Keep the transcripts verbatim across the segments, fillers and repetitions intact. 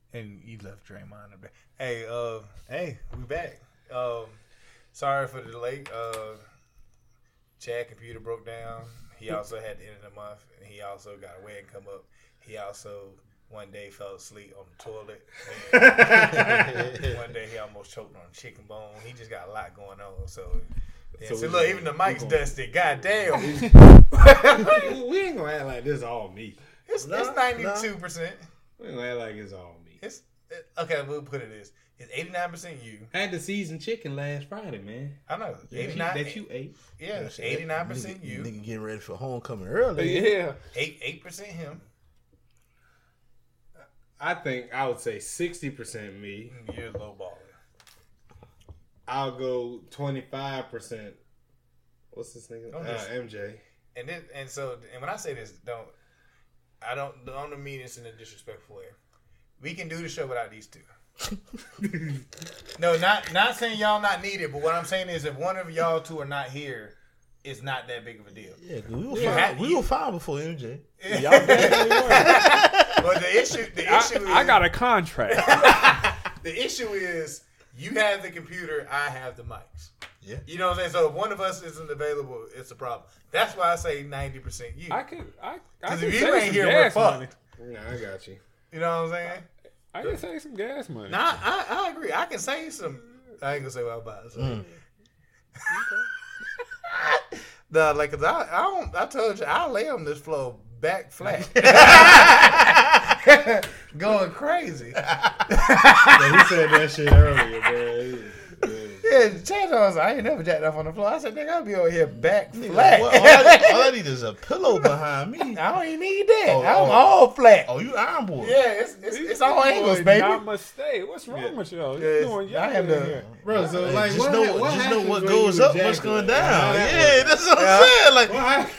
And you left Draymond. In the hey, uh, hey, we back. Um, sorry for the delay. Uh, Chad computer broke down. He also had the end of the month, and he also got a wedding come up. He also one day fell asleep on the toilet. And one day he almost choked on a chicken bone. He just got a lot going on. So, yeah, so, so look, even the mic's dusty. God damn. We ain't gonna act like this all me. It's ninety-two percent. We ain't gonna act like it's all me. It's okay. We'll put it this: it's eighty-nine percent you. I had the seasoned chicken last Friday, man. I know eighty-nine that you ate. Yeah, eighty-nine percent you. Nigga getting ready for homecoming early. Yeah, eight eight percent him. I think I would say sixty percent me. You're low baller. I'll go twenty-five percent. What's this nigga? Uh, M J. And then and so and when I say this, don't I don't don't mean this in a disrespectful way. We can do the show without these two. No, not not saying y'all not needed, but what I'm saying is if one of y'all two are not here, it's not that big of a deal. Yeah, we were yeah. fine. We were fine before M J. Yeah. Y'all definitely were. But the issue, the issue I, is, I got a contract. The issue is you have the computer, I have the mics. Yeah. You know what I'm saying? So if one of us isn't available, it's a problem. That's why I say ninety percent you. I can I I Because can if you save ain't some here, we're gas fucked. money. Nah, I got you. You know what I'm saying? I can save some gas money. Nah, I, I agree. I can say some. I ain't gonna say what I'm about to say. Mm. Nah, like, cause I, I don't. I told you, I lay on this floor back flat, going crazy. Yeah, he said that shit earlier, man. Yeah, Chad was I ain't never jacked off on the floor. I said, nigga, I'll be over here back flat. Well, all, I, all I need is a pillow behind me. I don't even need that. Oh, I'm oh. all flat. Oh, you iron boy. Yeah, it's it's, it's all angles, baby. Namaste. What's wrong Yeah. with y'all? Yeah, You doing I am the bro. So Hey, like, just what, know, what just know what happens when goes you up, eject what's going it? down. How that Yeah, works? that's what Yeah. I'm saying. Like,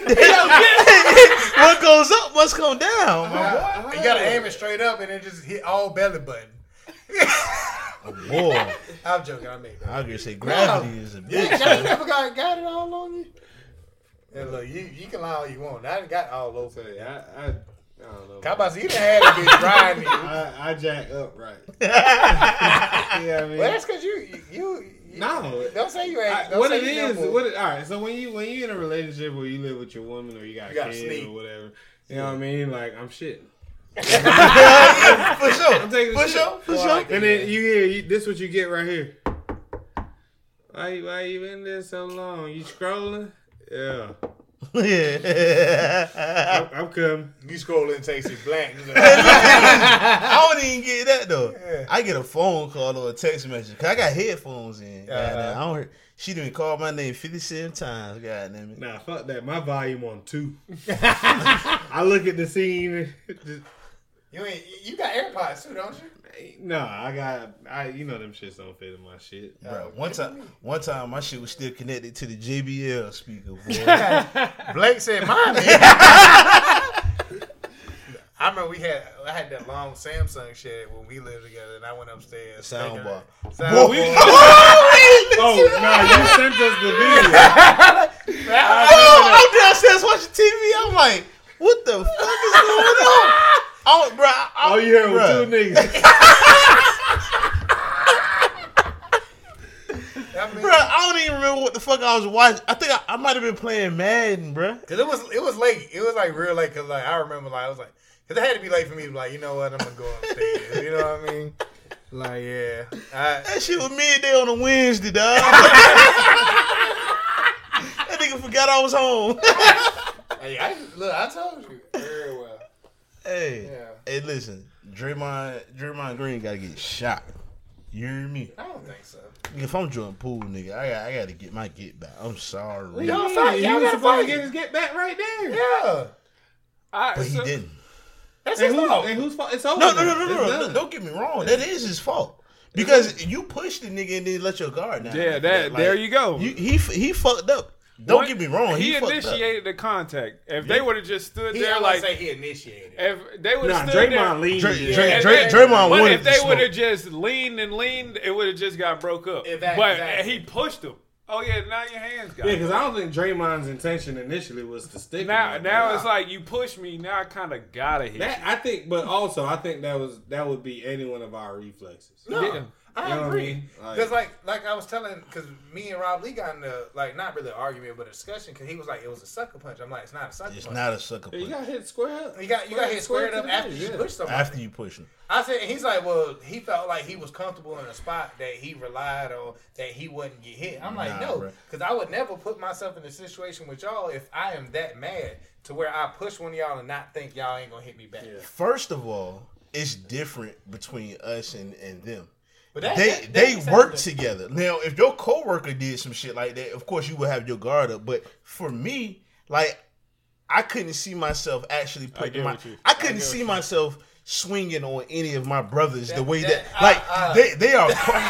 What what goes up must come down, my boy. You gotta aim it straight up and then just hit all belly button. Oh, boy. I'm joking. I made that. I was gonna say gravity No. is a Yeah, bitch. y'all never got, got it all on you. And look, you you can lie all you want. I done got all over. So, yeah, I, I, I don't know. How about you done had to be drying you? I, I jack up right. Yeah, I mean, Well, that's because you, you, you, you. No. Don't say you ain't. I, Don't what say it you is, never- what it, all right. So when you when you in a relationship where you live with your woman or you got You gotta kids sleep. or whatever, you know what I mean? Like I'm shitting. For sure. I'm taking For shit. sure. For Well, sure. like- And then you hear you, this what you get right here. Why why you in there so long? You scrolling? Yeah, Yeah. I'm, I'm coming. You scroll and takes it blank. I don't even get that though. Yeah. I get a phone call or a text message because I got headphones in. Uh-huh. Goddamn, I don't hear, she done called my name fifty-seven times. God damn it. Nah, fuck that. My volume on two. I look at the scene. Just, You ain't. You got AirPods too, don't you? nah, I got. I you know them shits don't fit in my shit. Bro, one time, one time my shit was still connected to the J B L speaker, boy. Blake said mine. I remember we had I had that long Samsung shit when we lived together, and I went upstairs. Sound bar. Sound Boy, bar. we- Oh no, you sent us the video. Oh, I'm downstairs watching T V. I'm like, what the fuck is going on? Oh, bro. I, All you heard was bruh. two niggas. I mean, Bro, I don't even remember what the fuck I was watching. I think I, I might have been playing Madden, bro. Cause it was it was late. It was like real late. Cause like I remember like I was like, cause it had to be late for me to be like, you know what, I'm gonna go upstairs. You know what I mean? Like yeah, I, That shit was midday on a Wednesday, dog. That nigga forgot I was home. hey, I look. I told you very well. Hey, Yeah. hey, listen, Draymond, Draymond Green gotta get shot. You hear me? I don't think so. If I'm Jordan Poole, nigga, I got, I got to get my get back. I'm sorry, Y'all Yeah, fight. you Y'all was gotta supposed fight. to get his get back right there. Yeah, I, but he so- didn't. that's And, his who, fault. and whose fault? It's over. No, no, no, now. no, It's no, no. done. Don't get me wrong. That is his fault. Because you pushed the nigga and then let your guard down. Yeah, that there you go. You, he he fucked up. Don't One- get me wrong. He, He, fucked initiated the contact. If they Yeah. would have just stood He, there I like, like say he initiated. if they would Nah, have stood Draymond there, leaned. Dray, yeah. Dray, And Dray, they- Draymond but wanted if they to would have smoke. just leaned and leaned, it would have just got broke up. Exactly, but exactly. he pushed him. Oh yeah, now your hands got. Yeah, it. because I don't think Draymond's intention initially was to stick. Now, him. now it's like you push me. Now I kind of gotta hit that. you. I think, but also I think that was that would be any one of our reflexes. No, Yeah. I You know what I agree. mean? Like- Because like, like I was telling, because me and Rob Lee got in the like not really an argument, but a discussion. Because he was like, it was a sucker punch. I'm like, it's not a sucker It's punch. not a sucker Yeah, you punch. got hit square up. You got you got hit squared up to the after face, you yeah. push somebody. After you push him. I said, and he's like, well, he felt like he was comfortable in a spot that he relied on, that he wouldn't get hit. I'm like, Nah, no, bruh. because I would never put myself in a situation with y'all if I am that mad to where I push one of y'all and not think y'all ain't gonna hit me back. Yeah. First of all, it's different between us and, and them. But that, They that, that they makes work sense. together. Now, if your coworker did some shit like that, of course you would have your guard up. But for me, like I couldn't see myself actually putting get my. what you- I I couldn't get see what you- myself swinging on any of my brothers the That- way that- that, like uh, uh. they they are.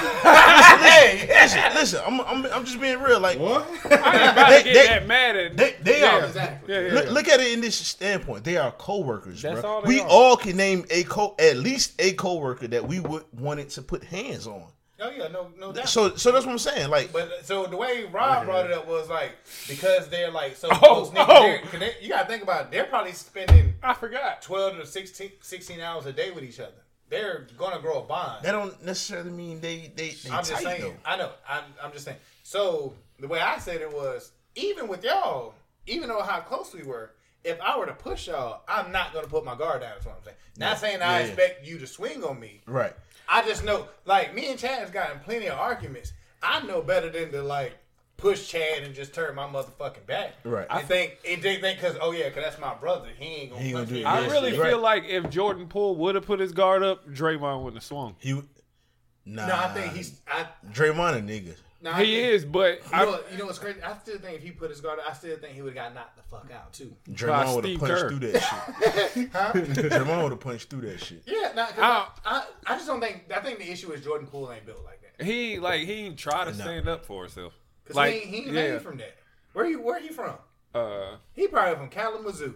Hey, listen, listen, I'm, I'm I'm just being real. Like What? I ain't about They- to get they- that mad at. they they yeah. are. exactly. Yeah, yeah, Look, yeah. look at it in this standpoint. They are co-workers, That's bro. all they We are. all can name a co at least a co-worker that we would wanted to put hands on. Oh yeah, no, no doubt. So so that's what I'm saying. Like But so the way Rob brought it up was like because they're like so Oh, close. niggas, oh. they're- 'cause they- you gotta think about it. They're probably spending I forgot. twelve to sixteen, sixteen hours a day with each other. They're gonna grow a bond. that don't necessarily mean they they, they I'm just tight saying. though. I know. I'm, I'm just saying. So the way I said it was, even with y'all, even though how close we were, if I were to push y'all, I'm not gonna put my guard down. That's what I'm saying. Not saying I Yeah, yeah. expect you to swing on me. Right. I just know, like me and Chad has gotten plenty of arguments. I know better than to like push Chad and just turn my motherfucking back. Right. I think and they think because oh yeah, because that's my brother. He ain't gonna He punch gonna do me. it. in I the Yeah, really shit. right. feel like if Jordan Poole would have put his guard up, Draymond wouldn't have swung. He nah. No, I think he's. I, Draymond a nigga. no, I He think- is, but You I, know, what, you know what's crazy? I still think if he put his guard, I still think he would have got knocked the fuck out too. Draymond would have Steve punched Kerr. through that shit. Huh? Draymond would have punched through that shit. Yeah, nah, 'cause I, I, I just don't think. I think the issue is Jordan Poole ain't built like that. he like he ain't try to No. stand up for himself. Cause Like he, ain't- he ain't yeah, made from that. Where you Where he from? uh, He probably from Kalamazoo.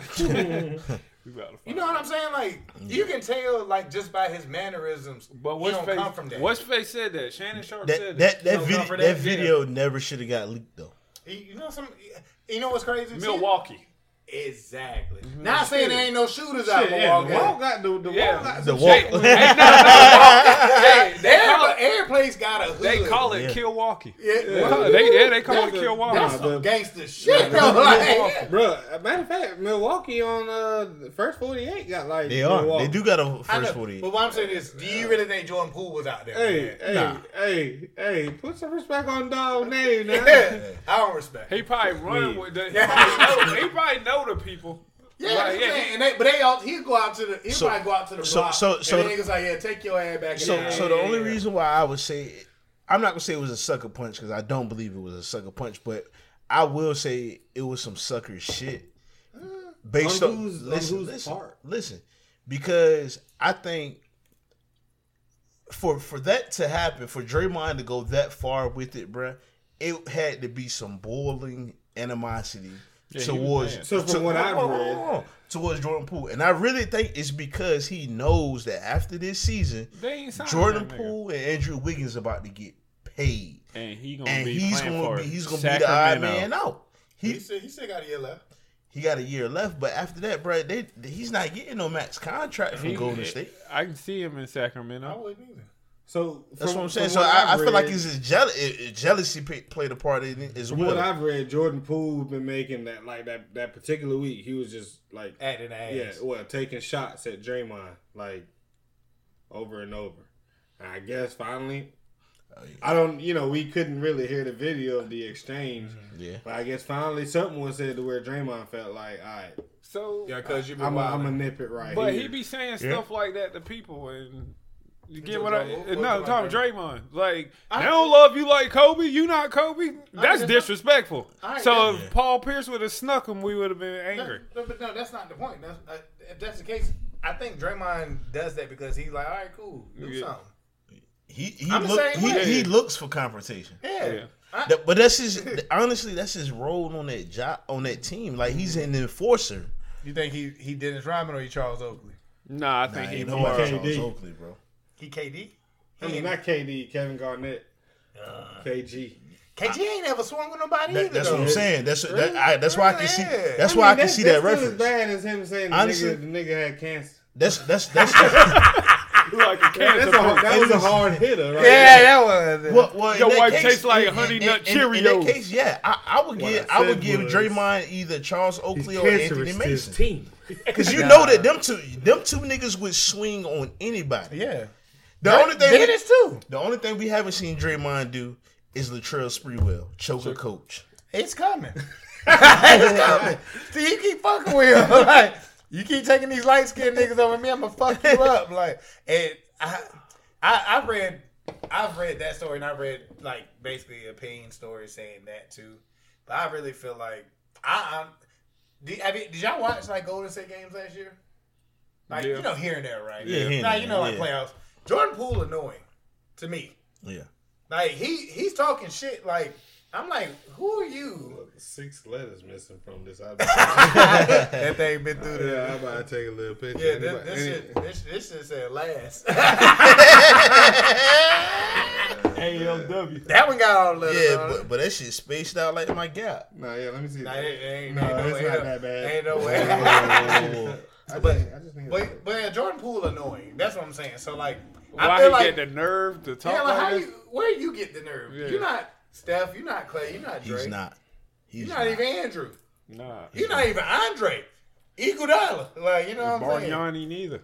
we about to You find know what I'm saying? Like you can tell, like just by his mannerisms, But he what's don't face? come from that. What's face said that? Shannon Sharp That said that that, No, video, no, for that, that, video never should have got leaked though. He- you know some. You know what's crazy? Milwaukee. Exactly. Not saying there ain't no shooters out Shit, in yeah, Milwaukee. the wall got the the Yeah. wall got The some wall. shit. Hey, no, no, they, they call Every, it, every place got a hood. they call it Yeah. Milwaukee. Yeah, Yeah. They yeah, they call That's it a- Milwaukee. nah, That's the- some gangster shit, though. Like, Bro, matter of fact, Milwaukee on uh the first forty-eight got like They are. Milwaukee. They do got a I know, first forty. but what I'm saying is, do you really think Jordan Poole was out there? Hey, man? hey, Nah. hey, hey! Put some respect on dog name now. Yeah, I don't respect. He probably run Me. with the. He probably know, he probably know the people. Yeah, Like, that's what I'm yeah, saying. And they, but they all he go out to the he So- probably go out to the so- block. so- so- and the niggas like, yeah, take your ass back. So in there. so the Yeah, only yeah, yeah. reason why I would say I'm not gonna say it was a sucker punch because I don't believe it was a sucker punch, but I will say it was some sucker shit based On on, whose- on listen, whose listen, part? listen, because I think for for that to happen, for Draymond to go that far with it, bruh, it had to be some boiling animosity Yeah, he was towards. mad. So from to- what I've hold on, read- hold on, towards Jordan Poole, and I really think it's because he knows that after this season, They ain't signed Jordan that nigga. Poole and Andrew Wiggins about to get paid, and he gonna and be he's playing gonna for be he's gonna be the odd man out. He He said he still got a year left. he got a year left, but after that, bro, they he's not getting no max contract from He- Golden State. I can see him in I Sacramento. wouldn't either. So That's from- what I'm saying. from So what I, I I've feel like read- it's his jeal- it- it- jealousy pay- played a part in it as From what well. I've read, Jordan Poole been making that like that that particular week. He was just like Acting ass. yeah, well, taking shots at Draymond like over and over. And I guess finally, Oh, yeah. I don't, you know, we couldn't really hear the video of the exchange, Yeah. but I guess finally something was said to where Draymond felt like, all right, So, Yeah, because you been I'm wild. gonna nip it right but here. he be saying Yeah. stuff like that to people, and you get talking what I? about- what- No, what talking about Draymond. Like I- they don't love you like Kobe. You not Kobe. That's that's disrespectful. All right, So yeah. if Paul Pierce would have snuck him, we would have been No, angry. no, but no, that's not the point. That's, uh, if that's the case, I think Draymond does that because he's like, all right, cool, do Yeah. something. He he I'm the look, same he, way. he looks for confrontation. Yeah. Yeah. I- That- but that's his honestly that's his role on that job on that team. Like he's an enforcer. you think he he Dennis Rodman or he Charles Oakley? Nah, I Nah, think he ain't more. nobody K D. Charles Oakley, bro. He K D. I mean, not K D, Kevin Garnett, Uh, K G. K G ain't ever swung on nobody That, either. that's though. what I'm saying. That's that, I, that's why I can see. Yeah. That's I why I mean, can that's, see that's that still reference. as bad as him saying the, Honestly- nigga, the nigga had cancer. That's that's that's. like a cancer. That's a, that was a hard hitter, right? Yeah, that was. Well, well, in Your that wife case- tastes like in- Honey in- Nut in- In, Cheerios. that case, yeah, I, I would What give I I would said give was- Draymond either Charles He's Oakley or Anthony cancerous to his Mason. team. Because you know that them two them two niggas would swing on anybody. Yeah. The only thing we, Dennis too. the only thing we haven't seen Draymond do is Latrell Sprewell choke a coach. It's coming. It's coming. See, you keep fucking with him. Like, you keep taking these light skinned niggas over me, I'm gonna fuck you up. Like, and I, I, I read, I've read that story, and I read like basically opinion stories saying that too. But I really feel like I, I'm. Did, I mean, did y'all watch like Golden State games last year? Like Yeah. you know, here and there, right? Yeah, here and Now there, you know, like yeah. playoffs. Jordan Poole annoying to me. Yeah. Like he he's talking shit. Like I'm like, who are you? Six letters missing from this. I That thing been through the. yeah, I'm about to take a little picture. Yeah, this, Anybody- this any- shit, this, this shit said last. A L W. That one got all the letters Yeah, on it. but, but that shit spaced out like my gap. Nah, yeah, let me see. Nah, that. it ain't, No, ain't no it's way. not that bad. Ain't no way. I But- just, I just need but but yeah, Jordan Poole annoying. That's what I'm saying. So like, Why I feel he like, get the nerve to talk yeah, like how like this? you, where you get the nerve? Yeah. You're not Steph. You're not Clay. You're not Drake. He's not. He's You're not, even Andrew. Nah. You're not even Andre. Iguodala. Like you know what I'm saying. Bargnani neither.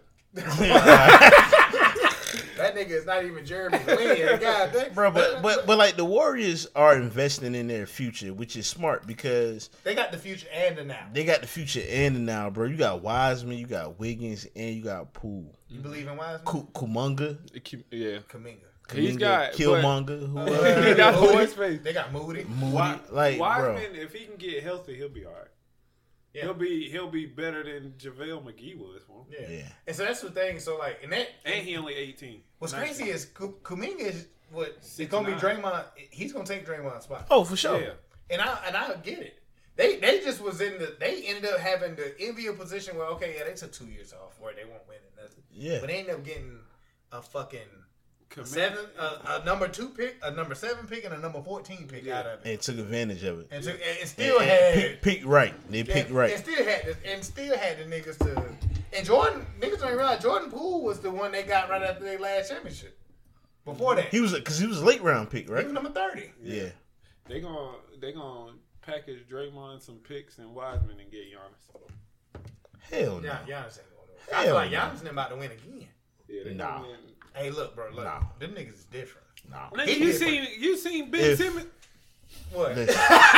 That nigga is not even Jeremy Lin. God damn, Bro, but but but like the Warriors are investing in their future, which is smart because they got the future and the now. they got the future and the now, bro. You got Wiseman, you got Wiggins, and you got Poole. You believe in Wiseman? Ku- Kumunga, It keep- Yeah. Kaminga. He's Kuminga, got- Killmonger, who Uh, else? He got Moody. voice face. They got Moody. Moody, Wi- like bro. Wiseman, if he can get healthy, he'll be all right. Yeah. He'll be he'll be better than JaVale McGee was for him. Yeah. Yeah. And so that's the thing. So like, and that And he only eighteen. what's Nice. crazy is Ku- Kuminga is what it's Six gonna be nine. Draymond. He's gonna take Draymond's spot. Oh, for sure. Yeah. And I and I get it. They they just was in the they ended up having the enviable position where okay yeah they took two years off where they won't win it nothing. Yeah. But they ended up getting a fucking a Commit- seven a, a number two pick, a number seven pick, and a number fourteen pick Yeah. out of it. And took advantage of it. And, took, and And- still and had pick, pick right. They picked and, right. and still had the, and still had the niggas to and Jordan niggas don't even realize Jordan Poole was the one they got right after their last championship. Before that, He was because he was a late round pick, he right? was number thirty. Yeah. They gonna they gonna package Draymond some picks and Wiseman and get Giannis. Hell no. Yeah, Giannis ain't going to. I Hell feel like no. Giannis ain't about to win again. Yeah, they Nah. gonna win. Hey, look, bro, look, Nah. them niggas is different. No. Nigga, He you different. seen you seen Ben If- Simmons? What? Listen.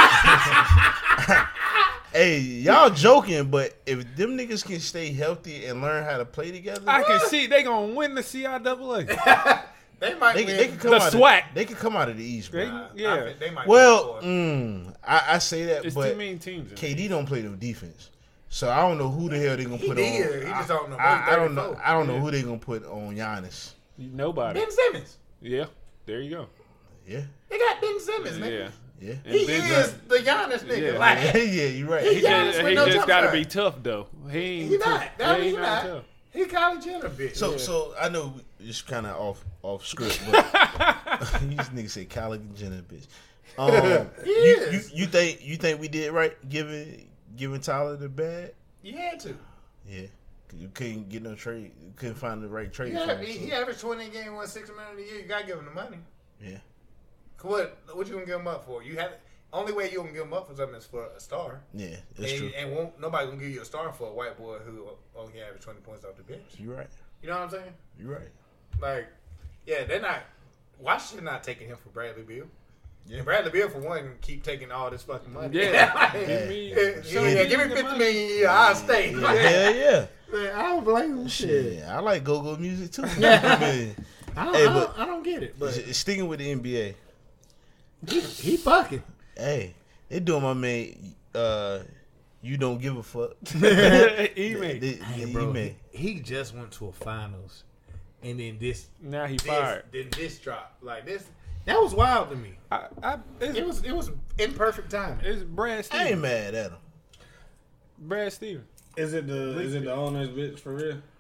Hey, y'all joking, but if them niggas can stay healthy and learn how to play together, I can see they gonna win the C I A A. They might they, win. they can come The out. SWAC. Of, they can come out of the East, bro. They- Nah, yeah. I think they might Well, win mm, I, I say that, It's but too many teams. in K it. D don't play no defense, so I don't know who the hell they gonna He put did. on. He I, just don't know. I, I don't know. thirty-four. I don't know Yeah. who they gonna put on Giannis. Nobody. Ben Simmons. Yeah, there you go. Yeah, They got Ben Simmons, nigga. Yeah. yeah, And He Ben is the Giannis nigga. Yeah. Like, yeah. You're right. He Giannis just, with he no just jump got to shot. be tough though. He ain't he tough. not. That he he ain't not. tough. He Kylie Jenner bitch. So, Yeah. so I know it's kind of off off script, but these niggas say Kylie Jenner, bitch. Um, He you, you is. you think you think we did right giving giving Tyler the bad? You had to. Yeah, 'cause you couldn't get no trade, you couldn't find the right trade. Yeah, for him, he, so- he averaged twenty games, won six million a year. You gotta give him the money. yeah, What? What you gonna give him up for? You have only way you gonna give him up for something is for a star. yeah, that's and, true. and won't nobody gonna give you a star for a white boy who only averaged twenty points off the bench. You're right. You know what I'm saying? You're right. Like, yeah, they're not. Washington not taking him for Bradley Beal. Yeah. And Bradley Beal, for one, keep taking all this fucking money. Yeah. Like, Give me- yeah, show yeah, me give me the fifty money. million a year. I'll stay. Yeah, Like, hell yeah. man, I don't blame him. Shit. Shit, I like go-go music too. Man, I don't, Hey, I, but- don't, I don't get it. But s- sticking with the N B A, he, he fucking. hey, they doing my man. Uh, you don't give a fuck. Ime. They- they- Hey, bro, Ime. he, he just went to a finals, and then this, Now he this fired. then this drop like this. That was wild to me. I, I, it's, It was it was in perfect timing. it's Brad I ain't Stevens. mad at him. Brad Stevens. Is it the is it the owner's bitch for real?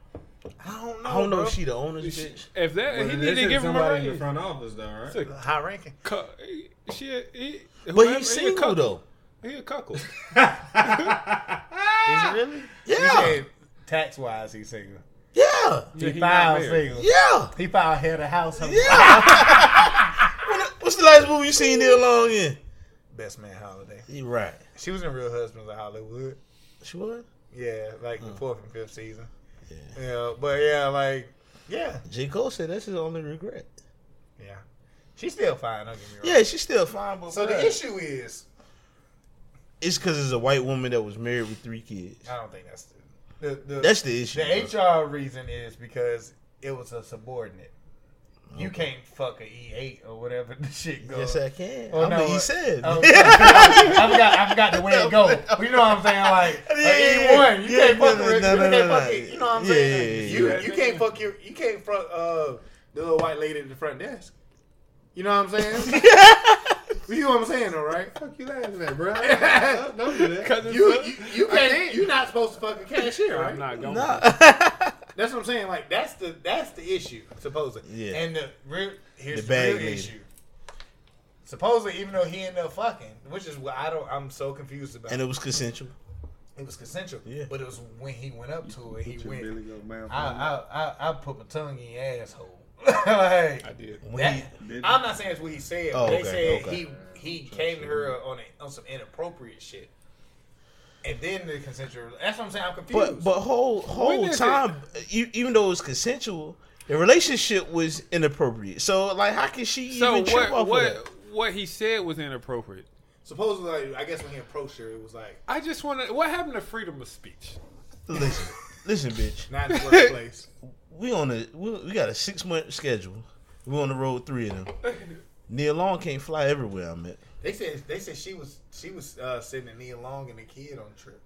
I don't know. I don't know bro. if she the owner's bitch. If that, Well, he they need to said give him a somebody in the raise. front office, though, right? It's a High ranking. cu- She, he, But whoever- he's he a single cuckold. though. He a cuckold. Is it really? Yeah. Tax wise, he's single. Yeah. Yeah, He he not filed married. single. Yeah. He filed head of household. Yeah. What- What's the last movie you seen Neil Long in? Best Man Holiday. You right. She was in Real Husbands of Hollywood. She was? Yeah, like the fourth and fifth season. Yeah. Yeah, but yeah, like yeah, J. Cole said that's his only regret. yeah. She's still fine. Don't get me wrong. Yeah, she's still fine, but So bruh, the issue is, it's because it's a white woman that was married with three kids. I don't think that's the the, the That's the issue. The bro. H R reason is because it was a subordinate. You can't fuck a E eight or whatever the shit goes. Yes, I can. Oh, I no, mean, he uh, said. Oh, I forgot. I forgot the way it goes. You know what I'm saying? Like Yeah, E one, you yeah, can't fuck no, with. no, You no, can't no, fuck no. it. You know what I'm Yeah, saying? yeah, You yeah. you can't fuck your. You can't fuck uh the little white lady at the front desk. You know what I'm saying? You know what I'm saying, though, right? Fuck you laughing at, bro? Don't, don't do that. Cause it's You a- you, you can't. You're not supposed to fuck a cashier, right? I'm not going. Nah. That's what I'm saying. Like that's the that's the issue, supposedly. Yeah. And the real here's The the, bag real lady. issue. Supposedly, even though he ended up fucking, which is what I don't. I'm so confused about. And it was consensual. It was consensual. Yeah. But it was when he went up to it. He Put your went. Billy Goat mouth I, on. I I I put my tongue in your asshole. like, I did. When that, he- Did you? I'm not saying it's what he said. Oh, but they okay, said okay. he he came to her on a, on some inappropriate shit. And then the consensual. That's what I'm saying. I'm confused. But but whole whole When is time, you, even though it was consensual, the relationship was inappropriate. So like, how can she So even trip what? off What? of that? What he said was inappropriate. supposedly, like, I guess when he approached her, it was like I just want to. What happened to freedom of speech? Listen, listen, bitch. not in the workplace. We on a we, we got a six month schedule. We on the road three of them. Neil Long can't fly everywhere I'm at. They said they said she was she was uh, sending Nia Long and the kid on trips.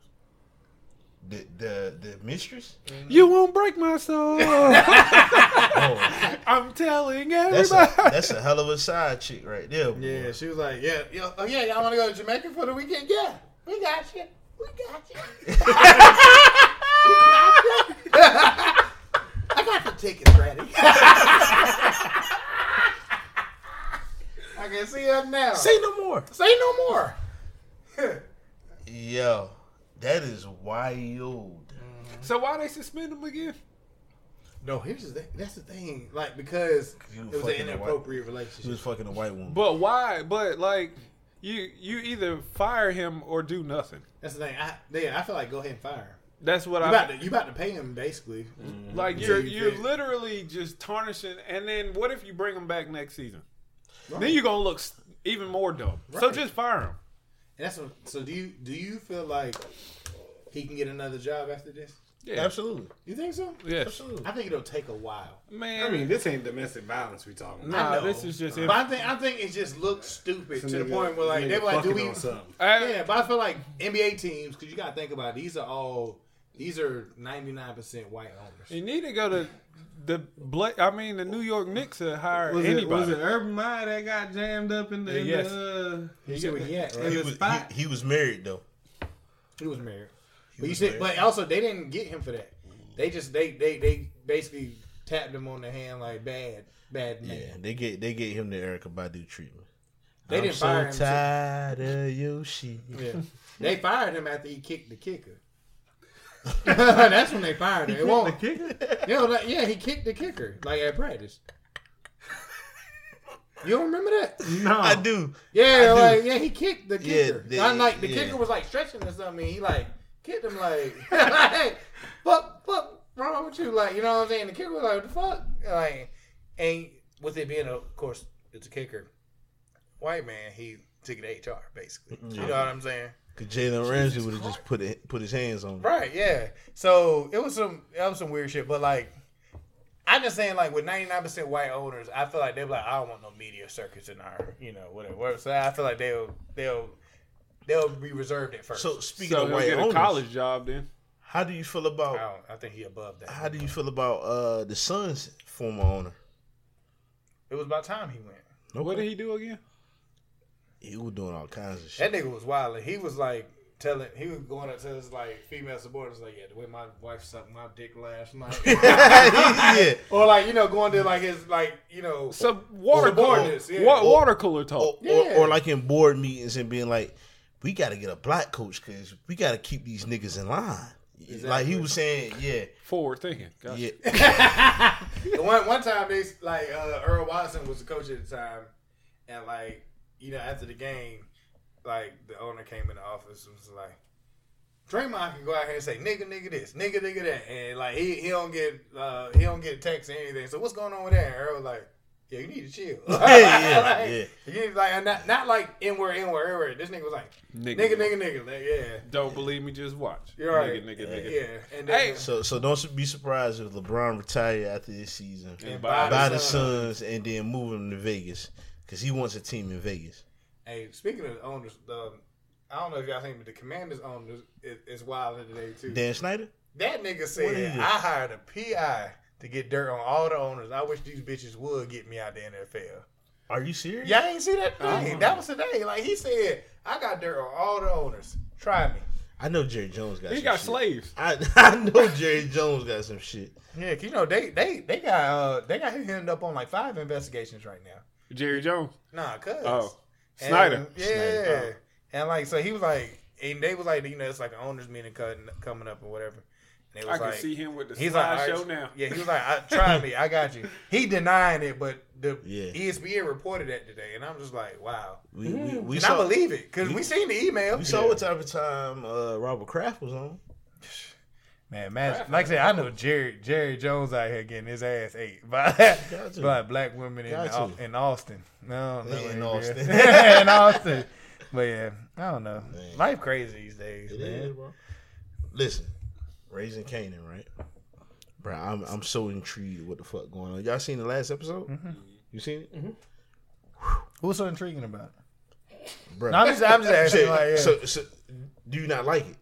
The the the mistress. You won't break my soul. Oh, I'm telling that's everybody. a that's a hell of a side chick right there. Boy. Yeah, she was like, yeah, yeah, oh yeah, y'all want to go to Jamaica for the weekend? Yeah, we got you, we got you. we got you. I got the tickets ready. I can see her now. Say no more. Say no more. Yo, that is wild. So why they suspend him again? No, here's the thing. That's the thing. Like, because You it was fucking an a white- inappropriate She relationship. was fucking a white woman. But why? But like, you you either fire him or do nothing. That's the thing. I, yeah, I feel like go ahead and fire him. That's what You I about to, you about to pay him, basically. like. Yeah, You're you you're fit. literally just tarnishing. And then what if you bring him back next season? Right. Then you're gonna look s- even more dumb. So Right. just fire him. And that's what, so do you do you feel like he can get another job after this? Yeah, Absolutely. You think so? Yes, Absolutely. I think it'll take a while. man. I mean, this ain't domestic violence we talking about. nah, I know. this is just. But I think I think it just looks stupid This to the nigga- point where like this they nigga were like, do fucking we? on something. I- Yeah, but I feel like N B A teams, because you got to think about it, these are all these are ninety-nine percent white owners. You need to go to the Bla- I mean, the New York Knicks to hire Was it, anybody. was it Urban Meyer that got jammed up in the, in Yes. the uh, You see where he at, in right? He the was, spot? he, he was married though. He was married. He But you was said, married. but also they didn't get him for that. They just they they they basically tapped him on the hand like bad bad man. Yeah, they get they gave him the Erica Badu treatment. They I'm didn't so fire him. so- tired of your shit. Yeah. They fired him after he kicked the kicker. That's when they fired him. It won't. The kicker? You know, like, yeah, he kicked the kicker like at practice. You don't remember that? No. I do. Yeah, do. like yeah, he kicked the Yeah, kicker. they- I'm like the yeah. kicker was like stretching or something. He like kicked him like, like fuck, fuck, wrong with you? Like, you know what I'm saying? The kicker was like, what the fuck? Like, and with it being, of course, it's a kicker. White man, he took it to H R basically. You know what I'm saying? Cause Jalen Ramsey would have just put it, put his hands on him. Right, yeah. So it was some that was some weird shit. But like I'm just saying, like with ninety-nine percent white owners, I feel like they're like, I don't want no media circus in our, you know, whatever. So I feel like they'll they'll they'll be reserved at first. So speaking so of he'll white get a owners, college job then. how do you feel I, about don't, I think he above that. how do you feel about uh the Suns' former owner? It was about time he went. Okay. What did he do again? He was doing all kinds of shit. That nigga was wild. He was like telling, he was going up to his like female subordinates, like, yeah, the way my wife sucked my dick last night. yeah. Or like, you know, going to like his like, you know, Some water cooler, subordinates, yeah. wa- water cooler talk. Or, Yeah. or, or like in board meetings and being like, we got to get a black coach because we got to keep these niggas in line. Exactly. Like he was saying, yeah, Forward thinking. Gotcha. yeah. one one time they like uh, Earl Watson was the coach at the time, and like you know after the game, like the owner came in the office and was like, Draymond can go out here and say nigga nigga this nigga nigga that, and like he he don't get uh, he don't get text or anything. So what's going on with that? And Earl was like, yeah, you need to chill. yeah, yeah, like, yeah. You need, like not not like N word N word N word. This nigga was like Nigga. nigga nigga nigga, like, yeah. Don't believe me, just watch. You're right. Nigga, nigga, nigga. Yeah, and then, Hey. So so don't be surprised if LeBron retire after this season, And buy buy the the Suns. Suns, and then move him to Vegas because he wants a team in Vegas. Hey, speaking of owners, um, I don't know if y'all think, but the Commanders owners is, is wild today too. Dan Snyder. That nigga What said, he do? I hired a P I to get dirt on all the owners. I wish these bitches would get me out the N F L. Are you serious? Y'all ain't see that thing. Uh-huh. That was today. Like, he said, I got dirt on all the owners. Try me. I know Jerry Jones got. He some got shit. slaves. I I know Jerry Jones got some shit. Yeah, 'cause you know, they they they got uh they got him hemmed up on like five investigations right now. Jerry Jones. Nah, cuz. Oh. And, Snyder. Yeah. Snyder. And like, so he was like, and they was like, you know, it's like an owners meeting cutting, coming up or whatever. And they I was can like, see him with the he's like, all slideshow right, now. yeah, he was like, I, try me, I got you. He denying it, but the Yeah. E S P N reported that today, and I'm just like, wow. We we, we and saw I believe it, because we seen the email. we saw what type of time uh, Robert Kraft was on. Man, man, like I said, I know Jerry Jerry Jones out here getting his ass ate by, Got to. by black women in, Got Au- to. in Austin. No, no, In ain't Austin. real. in Austin. But yeah, I don't know. Man. Life crazy these days, It man. is, bro. Listen, Raising Canaan, right? Bro, I'm I'm so intrigued what the fuck going on. Y'all seen the last episode? Mm-hmm. You seen it? Mm-hmm. What's so intriguing about it? Bro, No, I'm just, I'm just asking. so, Like, yeah. so, so, do you not like it?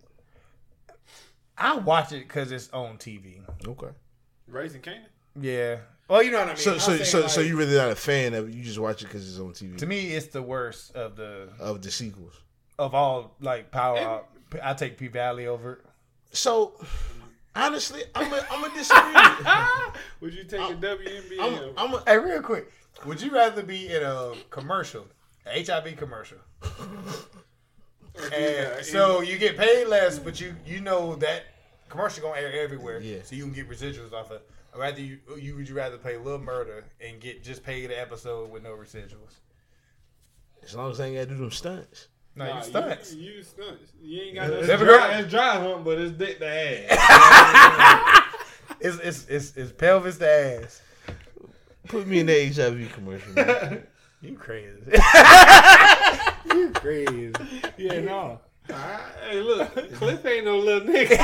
I watch it because it's on T V. Okay. Raising Canaan? Yeah. Well, you know what I mean. So I'm so saying, so like, so you really not a fan of it? You just watch it because it's on T V to me, it's the worst of the of the sequels. of all like power. Up. I take P Valley over it. So honestly, I'm a, I'm a disagree. Would you take a W N B A? I'm, I'm a, Hey, real quick, would you rather be in a commercial, an H I V commercial, and so you get paid less, but you you know that commercial gonna air everywhere, Yeah. so you can get residuals off it. Or rather, you you would you rather pay Lil Murder and get just paid an episode with no residuals? as long as I ain't gotta do them stunts. No, Nah, you stunts. You, you stunts. You ain't got no It's Baby dry, girl- it's dry hump, but it's dick to ass. It's, it's it's it's pelvis to ass. Put me in the H I V commercial. Man. You crazy. You crazy. Yeah, no. Alright, hey, look, Cliff ain't no little nigga.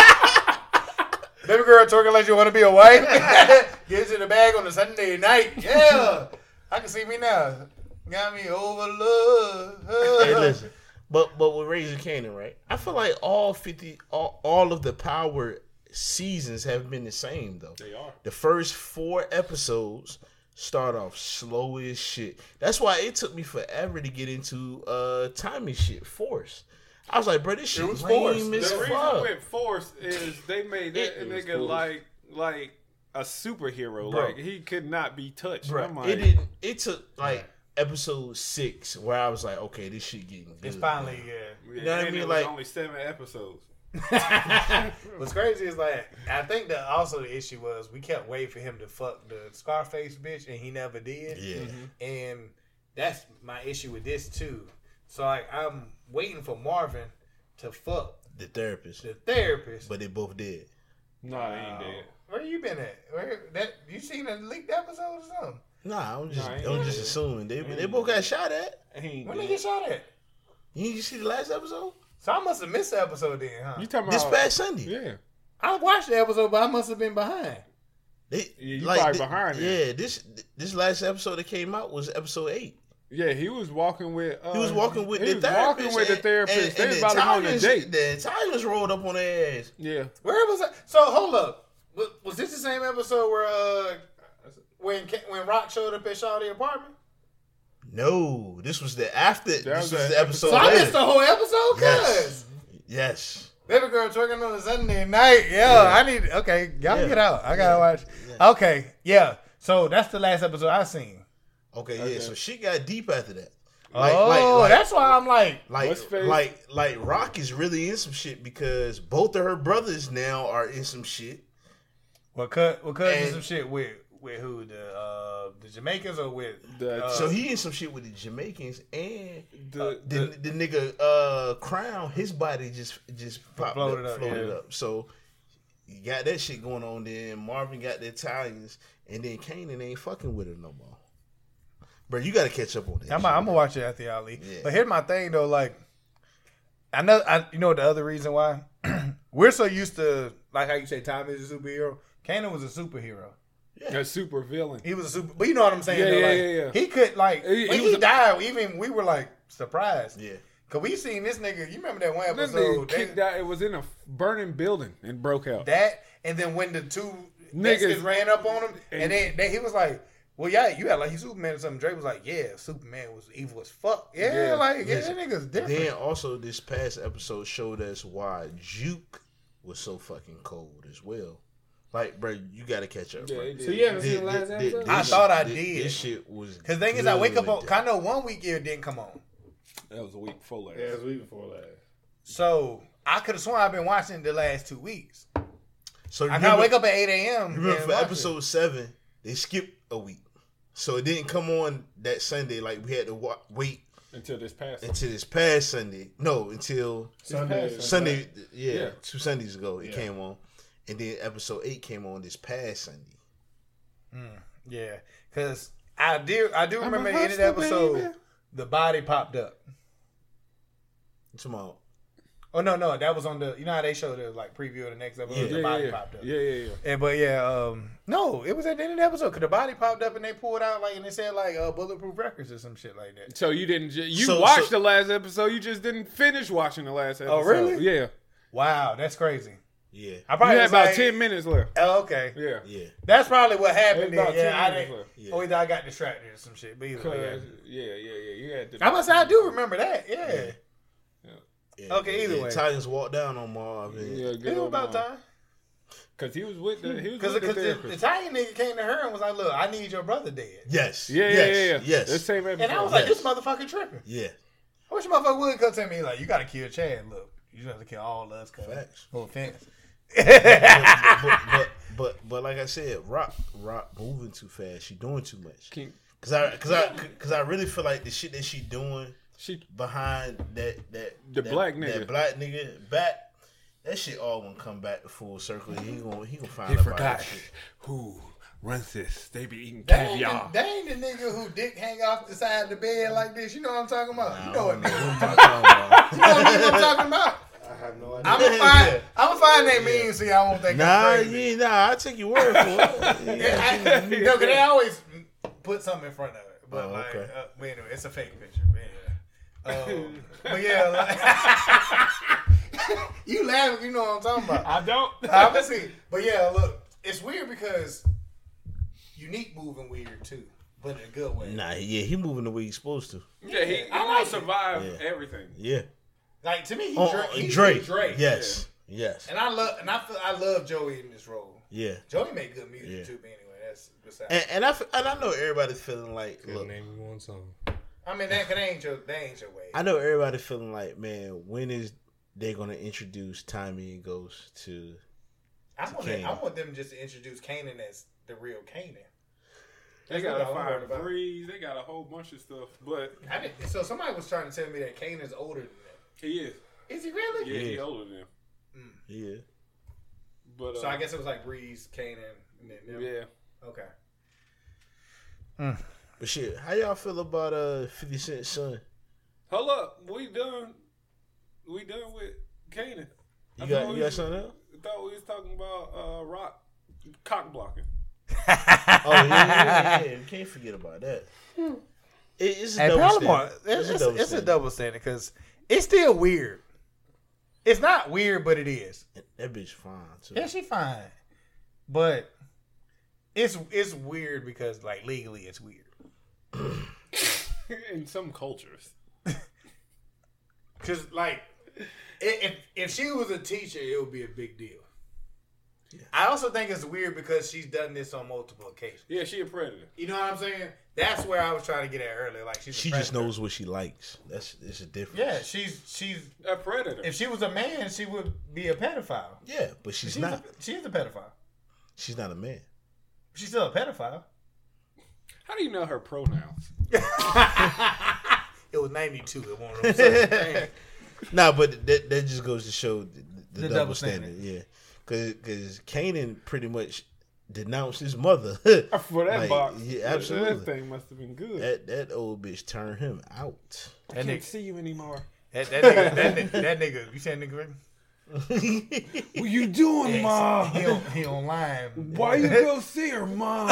Baby girl talking like you want to be a wife. Gets in the bag on a Sunday night. Yeah. I can see me now. Got me over love. Hey, listen, but but with Raising Canaan, right? I feel like all fifty, all, all of the Power seasons have been the same though. They are. The first four episodes start off slow as shit. That's why it took me forever to get into uh timing shit. Force. I was like, bro, this shit was lame forced. as The reason fuck. with Force is they made that It- it was nigga forced. like like a superhero. Bro. Like he could not be touched. Bro, I'm like, it didn't. It took like episode six where I was like, okay, this shit getting good. It's finally, yeah. yeah, You know what I and mean? it was Like- only seven episodes. What's crazy is like I think that also the issue was we kept waiting for him to fuck the Scarface bitch and he never did. Yeah. And that's my issue with this too. So like I'm waiting for Marvin to fuck The therapist, the therapist. but they both did. No, he ain't dead. Where you been at? Where that you seen a leaked episode or something? Nah, I'm just, Nah, he I'm ain't just dead. assuming they, He they ain't both dead. got shot at. He ain't When dead. they get shot at? You didn't see the last episode? So I must have missed the episode then, huh? You talking This about past Sunday. Yeah. I watched the episode, but I must have been behind. They, Yeah, you probably thi- behind it. Yeah, this this last episode that came out was episode eight. Yeah, he was walking with. Uh, He was walking with he the was therapist. walking with the and- therapist. and- they and was the about to go on a Italians- date. The Italians rolled up on their ass. Yeah. Where was that? So hold up. Was, was this the same episode where uh when Ca- when Rock showed up at Shawty apartment? No, this was the after. This was was the the episode. So I later. missed the whole episode, Yes. cuz. Yes. Baby girl twerking on a Sunday night. Yo, yeah. I need. Okay, y'all Yeah. get out. I gotta Yeah. watch. Yeah. Okay, yeah. So that's the last episode I seen. Okay, Okay. yeah. So she got deep after that. oh, that's why I'm like, like What's face? like like Rock is really in some shit because both of her brothers now are in some shit. well, cut, well, cut And- some shit with with who the uh the Jamaicans or with The- uh, So he in some shit with the Jamaicans and The, the the, nigga uh Crown, his body just just popped Floated up, up, floated yeah. up. So you got that shit going on. Then Marvin got the Italians, and then Kanan ain't fucking with her no more. Bro, you got to catch up on that. I'm, shit, I'm gonna bro. watch it after y'all leave. Yeah. But here's my thing though, like I know, I you know the other reason why we're so used to like how you say Tommy is a superhero. Kanan was a superhero. a super villain. He was a super, but you know what I'm saying? Yeah, though, yeah, like, yeah, yeah. He could like He- when he he, was a- died. Even we were like surprised. Yeah. Cause we seen this nigga. You remember that one That nigga episode? kicked That, out. It was in a burning building and broke out. that and then when the two Niggas- Mexicans ran up on him, and, and- then, then he was like, "Well, yeah, you had like he's Superman or something." Drake was like, "Yeah, Superman was evil as fuck." Yeah, Yeah. like yeah, Listen, that nigga's different. Then also this past episode showed us why Juke was so fucking cold as well. Like, bro, you got to catch up, Yeah, bro. he did. So you haven't Thi- seen the last thi- thi- episode? I this- thought I thi- did. This shit was. Cause thing is, I wake up on. good. I know one week it didn't come on, That was a week before last. Yeah, it was week before last. so I could have sworn I've been watching the last two weeks. So I remember, gotta wake up at eight a.m. remember and for watch it. episode seven, they skipped a week, so it didn't come on that Sunday. Like we had to wa- wait Until this past. until this past Sunday. No, until Sunday. past Sunday. Yeah, Yeah. two Sundays ago it Yeah. came on, and then episode eight came on this past Sunday. Yeah, because I do. I do I'm remember a the end of the hustler, episode. baby. The body popped up. Tomorrow. Oh no, no, that was on the. You know how they showed the like preview of the next episode. Yeah. The yeah, body yeah, popped up. yeah, yeah, yeah. And, but yeah, um, no, it was at the end of the episode because the body popped up and they pulled out like and they said like uh, bulletproof records or some shit like that. So you didn't. Ju- you So- watched so- the last episode. You just didn't finish watching the last episode. Oh, really? Yeah. Wow, that's crazy. Yeah, I You probably had was about like, ten minutes left. Oh, okay, Yeah. yeah. that's probably what happened. It was Then. about Yeah, ten I minutes didn't. left. Yeah. Or either I got distracted or some shit. But either way, Cause yeah. yeah, yeah, yeah. You had to. I must say I do remember that. Yeah, Yeah, Okay, either yeah, way. Italians walked down on Marvin. Yeah, it was about time. Cause he was with the. He was Because with the the, the therapist. Italian nigga came to her and was like, "Look, I need your brother dead." Yes. Yeah, yeah, yes, yeah, yeah. Yes. The same episode. And I was like, Yes. "This motherfucker tripping." Yeah. I wish a motherfucker would come to me like, "You got to kill Chad. Look, you have to kill all of us." Cause Facts. no offense. but, but, but but but like I said, Rock Rock moving too fast. She doing too much. King- Cause I cause I cause I really feel like the shit that she doing She behind that that The that, black nigga. that black nigga back, that shit all gonna come back to full circle. He gonna he gonna find he out about forgot that shit. who runs this. They be eating That ain't, caviar. the, that ain't the nigga who dick hang off the side of the bed like this. You know what I'm talking about? I You know don't what, know nigga. what I'm talking about. You know what I'm talking about? I have no idea. I'm gonna find. I'm gonna find that meme so y'all won't think Nah, I'm crazy. yeah, nah, I take your word for it. Yeah, Yeah. I, no, cause they always put something in front of it. But Oh, like, okay. uh, but anyway, it's a fake picture. But anyway. Um, but yeah, like, you laughing, you know what I'm talking about. I don't. Obviously, but yeah, look, it's weird because Unique moving weird too, but in a good way. Nah, yeah, he moving the way he's supposed to. Yeah, he, he I gonna like it. survive Yeah. everything. Yeah. Like to me, he Oh, Drake. oh, He, Drake. he Drake. Yes. Yes. And I love, and I feel, I love Joey in this role. Yeah. Joey made good music Yeah. too. But anyway, that's besides. And, and I f- and I know everybody's feeling like, Couldn't look, name me one song. I mean, that, that ain't your, that ain't your way. I know everybody feeling like, man, when is they gonna introduce Tommy and Ghost to? I want, Kanan. them, I want them just to introduce Kanan as the real Kanan. They That's got what a I'm worried fire about. breeze. They got a whole bunch of stuff. But I didn't, so somebody was trying to tell me that Kanan's older than them. he is. Is he really? Yeah, he Yeah. older than him. Yeah. But uh, So I guess it was like Breeze, Kanan, and then them. yeah. Okay. But shit, how y'all feel about uh Fifty Cent's son? Hold up, we done. We done with Kanan. You I got thought you we got was- something else? I thought we was talking about uh, Rock cock blocking. Oh yeah, yeah, yeah. You can't forget about that. It, it's a Hey, double Palomar, standard. it's, it's, double it's a standard. double standard because it's still weird. It's not weird, but it is. That bitch fine too. Yeah, she fine, but it's it's weird because like legally it's weird. In some cultures. Cause like if if she was a teacher, it would be a big deal. Yeah. I also think it's weird because she's done this on multiple occasions. Yeah, she a predator. You know what I'm saying? That's where I was trying to get at earlier. Like she's a She predator. just knows what she likes. That's it's a difference. Yeah, she's she's A predator. if she was a man, she would be a pedophile. Yeah, but she's, She's not. A, she's a pedophile. She's not a man. She's still a pedophile. How do you know her pronouns? It was ninety-two. It won't know. Nah, but that that just goes to show the, the, The double, double standard. standard. Yeah, because because Kanan pretty much denounced his mother For that Like, box. yeah, absolutely. That thing must have been good. That that old bitch turned him out. I That can't nigga- see you anymore. That, that nigga, that, nigga, that nigga, you saying nigga? Right? What you doing, Yes. Ma? He on, he online. Why you go see her, Ma?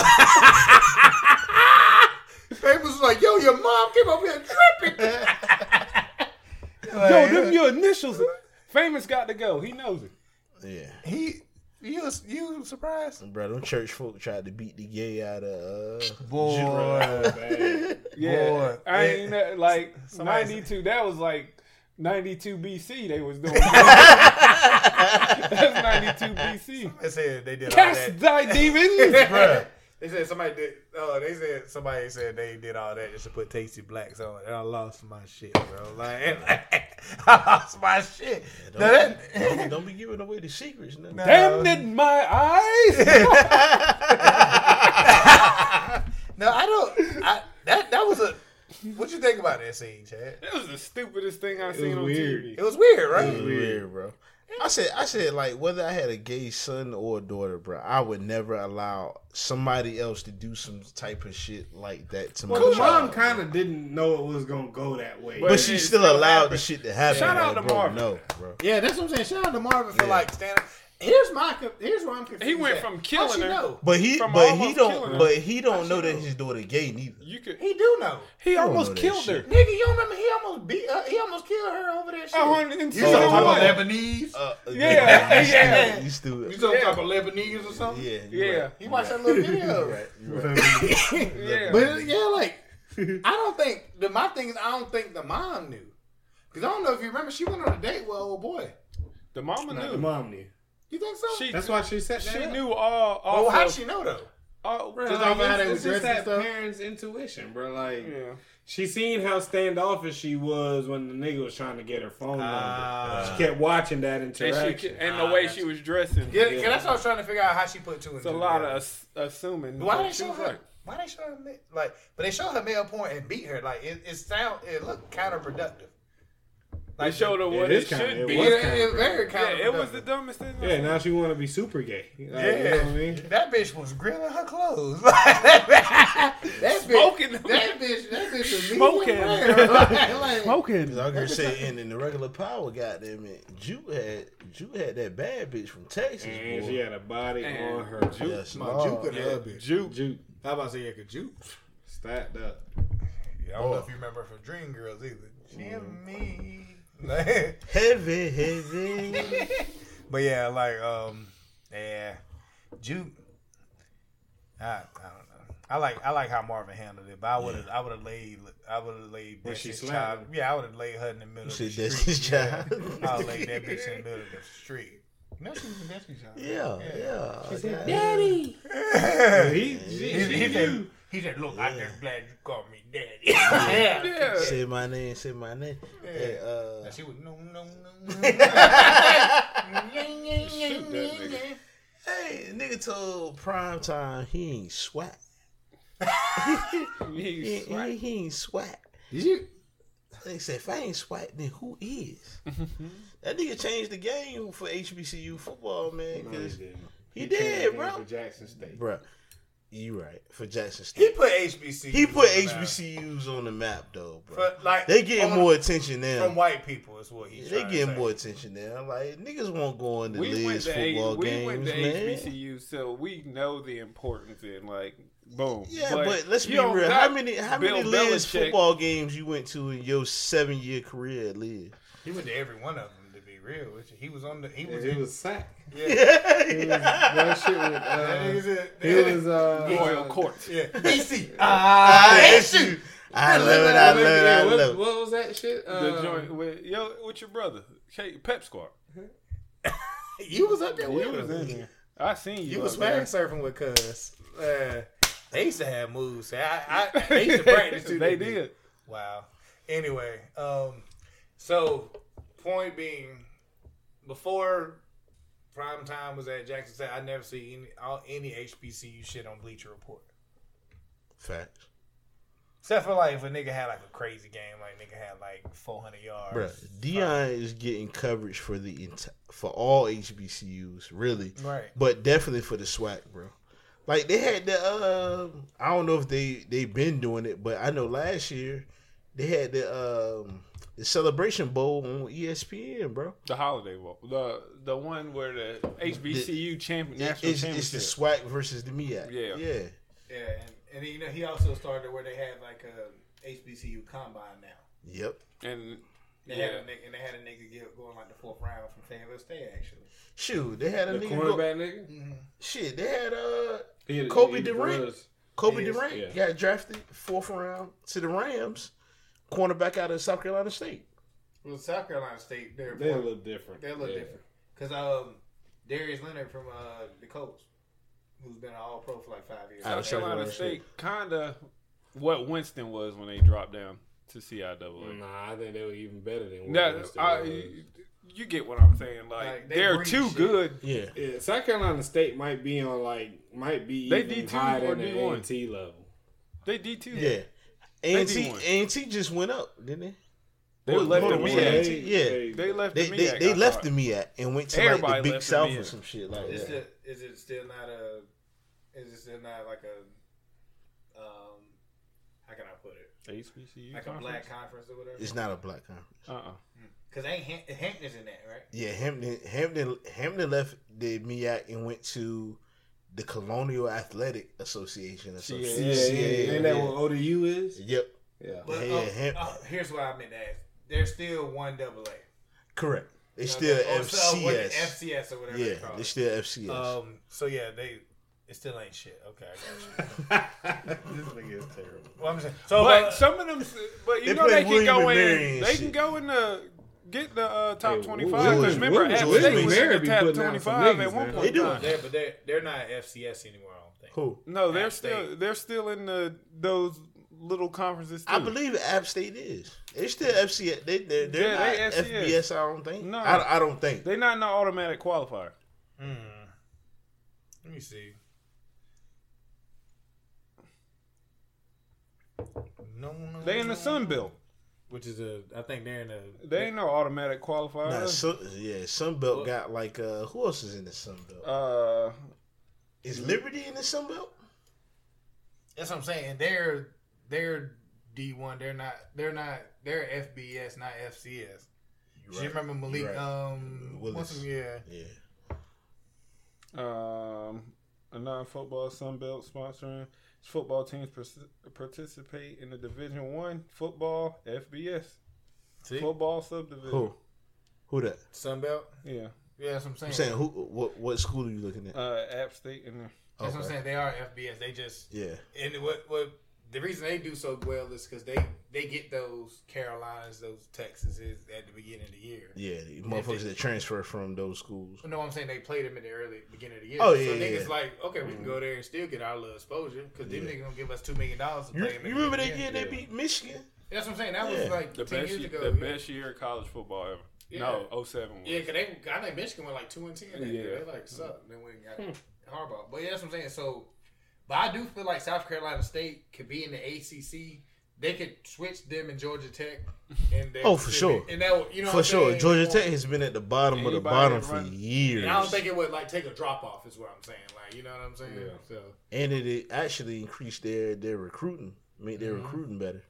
Famous was like, yo, your mom came up here tripping. Yo, them your initials. Famous got to go. He knows it. Yeah, He, you, was- you surprised? bro, them church folk tried to beat the gay out of uh, Boy. Yeah, Boy. I ain't Yeah. know, like Somebody ninety-two. That was like ninety-two B C. They was doing. That's ninety-two B C. They said they did all Cast that. thy demons. Bruh. They said somebody did. Oh, they said somebody said they did all that just to put Tasty Blacks on, and I lost my shit, bro. Like, I lost my shit. don't, Now that- don't, don't be giving away the secrets. No. Nah. Damn it, my eyes. No, I don't. I, that that was a. What you think about that scene, Chad? That was the stupidest thing I've It seen was on weird. T V. It was weird, right? It was weird, bro. I said, I said, like whether I had a gay son or a daughter, bro, I would never allow somebody else to do some type of shit like that to Well, my the mom child. kind of didn't know it was gonna go that way. But But she it still still allowed happened. the shit to happen. Shout out like, to bro, Marvin. No, bro. Yeah, that's what I'm saying. Shout out to Marvin for Yeah. like standing. Here's my. Here's where I'm confused. He went at. from How killing she her- know? But he, From but he almost killing don't, her. but he don't How know she that know? his daughter gay neither. You could. He do know. He don't almost know that killed shit. her. Nigga, you don't remember he almost beat. Uh, he almost killed her over that shit. A hundred and You so talking what? about Lebanese? Uh, Yeah, you stupid. yeah. You You stupid. talking Yeah. about Lebanese or something? Yeah, you Yeah. right. He watched that little video. You right. You right. Yeah. But yeah, like I don't think the my thing is I don't think the mom knew because I don't know if you remember she went on a date with old boy. The mama Not knew. the mom knew. You think so? She, That's why she said that. she up. knew all. all well, how did she know though? Oh, Bro, Just like, off of how it's, they it's was just dressed and that stuff? parents' intuition, bro. Like, yeah. she seen how standoffish she was when the nigga was trying to get her phone Ah. number. She kept watching that And, interaction. she, and the way she was dressing. Yeah, Yeah. that's what I was trying to figure out how she put two and It's two. a lot together. of ass- assuming. Why but they she show was her? right. Why they show her ma- like? But they show her male point and beat her. Like it, it sound it looked counterproductive. They showed her It what is it kinda- should it be. was Yeah, kinda it was very Yeah, counterproductive. it was the dumbest thing. Yeah, now she want to be super gay. Like, Yeah, you know what I mean? that bitch was grilling her clothes. that bitch, Smoking them. That bitch, that bitch was Smoking. medium rare. Like, like, Smoking. I was gonna say, in, in the regular power, goddamn it, Jew had Jew had that bad bitch from Texas, And boy. she had a body And on her juke. Yes, My Lord. juke and the other bitch. Juke. Juke. How about say yeah, could juke? Stacked up. Yeah, I don't know if you remember her from Dream Girls either. She and me. Like, Heavy, heavy. but yeah, like um, yeah, juke. I, I don't know. I like I like how Marvin handled it, but I would have I would have laid I would have laid When she Destiny's slapped Child. Yeah, I would have laid her in the middle You of the said street. Destiny's Yeah. Child. I would laid that bitch in the middle of the street. No, she was in Destiny's Child. Yeah, yeah. She said, yeah. Daddy. Yeah. He, He, she, he, she said, knew. he said, look, I'm just glad you called me daddy. yeah. Yeah. Say my name, say my name. Hey, uh, And she was, no, no, no. Shoot that nigga. hey, nigga told Prime Time he ain't swag. He He, he, swag. he ain't swag. Did you? They said, if I ain't swag, then who is? That nigga changed the game for H B C U football, man. No, 'cause he didn't. he changed did, the bro. game For Jackson State. Bruh, you right. For Jackson He State. put H B C U. He put on H the B C Us on the map, though, bro. map. But, like, They getting on- more attention now. from white people is what he's They trying getting to say. more attention now. Like, niggas won't go into We went Liz to A- football we games, went to man. H B C U, so we know the importance in like boom. Yeah, but, let's you be don't real. got How many how Bill many Liz Belichick. football games you went to in your seven year career at Liz? He went to every one of them, to be real with you. He was on the. He Yeah, was. he in, was sacked. yeah. He was, that shit was, That uh, nigga's a- he was, uh, Royal uh, Court. Yeah. B C. Ah, Ah, that's shoot. you. I love it. I love it. I Yeah, what, love it. what was that shit? Uh, The joint with yo with your brother. Hey, Pep Squad. You was up there You with was him. in there. I seen you. You was up there. swag surfing with Cuz. Uh, they used to have moves. I, I, they used to practice too. They didn't did. Wow. Anyway, um, so point being, before prime time was at Jackson State, I never see any all, any H B C U shit on Bleacher Report. Facts. Except for like if a nigga had like a crazy game, like nigga had like four hundred yards. Bruh, Dion is getting coverage for the enti- for all H B C Us, really. Right. But definitely for the SWAC, bro. Like they had the uh, I don't know if they they been doing it, but I know last year they had the um the Celebration Bowl on E S P N, bro. The Holiday Bowl. The the one where the H B C U champion national It's, championship. it's the SWAC versus the M I A C. Yeah. Yeah. Yeah, and, and you know he also started where they had like a H B C U combine now. Yep. and They yeah. had a nigga, and they had a nigga get, going like the fourth round from Fayetteville State actually. Shoot, they had a The nigga go, cornerback nigga. Mm-hmm. shit, they had uh He- Kobe he Durant. was- Kobe Yes, Durant yeah. got drafted fourth round to the Rams, cornerback out of South Carolina State. Well, South Carolina State, they're They're a little different. They're a little Yeah. different. Because um, Darius Leonard from uh, the Colts, who's been an All Pro for like five years. Out of South Carolina Carolina State kind of what Winston was when they dropped down to C I A A. Nah, I think they were even better than what That, Winston I, was. you get what I'm saying. Like, Like, they they're breed too shit. good. Yeah. Yeah, South Carolina State might be on like might be They even D two higher or than D the one? A N T level. They D two. Yeah. A N T, D one. A N T just went up, didn't they? They Hold- left hold the on, M I what's A that? C. Yeah. They left They the they, M I A C, they I left thought. the M I A C and went to Everybody like the Big left the South M I A or C. some shit like Is, that. it, is it still not a? Is it still not like a? Um, how can I put it? H B C U Like a conference? black conference or whatever. It's not a black conference. Uh-uh. Because ain't Ham- Hampton's in that, right? Yeah, Hampton Hampton Hampton left the M I A C and went to the Colonial Athletic Association or something. Yeah, Yeah, yeah, yeah. Ain't that yeah. what O D U is? Yep. Yeah. But Yeah, uh, Ham- uh, here's what I meant to ask: they're still one double A. Correct. They still Oh, so what- F C S. F C S or whatever. Yeah, they call they it. still F C S. Um. So yeah, they it still ain't shit. Okay, I got you. this nigga is terrible. Well, I'm saying, so But uh, some of them, but you They know play they can William go and in. Mary and They shit. can go in the get the uh, top Hey, twenty-five. William- Because remember, William- App William State and was Mary in the be top putting out some twenty-five niggas, at one man. point. They in do. time. yeah, but they they're not F C S anymore. I don't think. Who? No, they're App still State. they're still in the those little conferences too. I believe App State is. They're still F C S. They they're, they're Yeah, not they F C S. F B S. I don't think. No. I, I don't think. They're not in the automatic qualifier. Hmm. Let me see. No, no. They in the no. Sun Belt. Which is a, I think they're in the. They ain't no automatic qualifier. Nah, Sun, yeah, Sunbelt got like uh who else is in the Sunbelt? uh, Is Liberty in the Sunbelt? That's what I'm saying. They're they're D one. They're not. They're not. They're F B S, not F C S. You're You remember Malik? You're right. Um, Willis. what's his, yeah. Yeah. um, a non-football Sun Belt sponsoring football teams pers- participate in the Division One football F B S See, football subdivision. Who? Who that? Sunbelt. Yeah, Yeah, that's what I'm saying. I'm saying who? What? What school are you looking at? uh, App State in there. That's what I'm Okay. saying. They are F B S. They just Yeah. and what what the reason they do so well is because they they get those Carolinas, those Texases at the beginning of the year. Yeah, the motherfuckers that transfer from those schools. No, I'm saying they played them in the early beginning of the year. Oh, so yeah, yeah, niggas yeah. like, okay, we can go there and still get our little exposure because them Yeah. niggas gonna give us two million dollars to You, play them. you in remember the that year beginning. they beat Michigan? That's what I'm saying. That was Yeah. like The ten best, years ye- ago. the yeah. best year of college football ever. Yeah. No, oh seven was. Yeah, cause they, I think Michigan went like two and ten. That Yeah. year. They like sucked. Then we got Harbaugh. But yeah, that's what I'm saying. So, but I do feel like South Carolina State could be in the A C C. They could switch them and Georgia Tech. And they Oh, would for still sure. be- And that, would- you know, For what I'm sure. saying? Georgia Or- Tech has been at the bottom of the Anybody bottom that for run- years. And I don't think it would like take a drop off. Is what I'm saying. Like, you know what I'm saying? Yeah. So And it, it actually increased their, their recruiting, made their Mhm. recruiting better.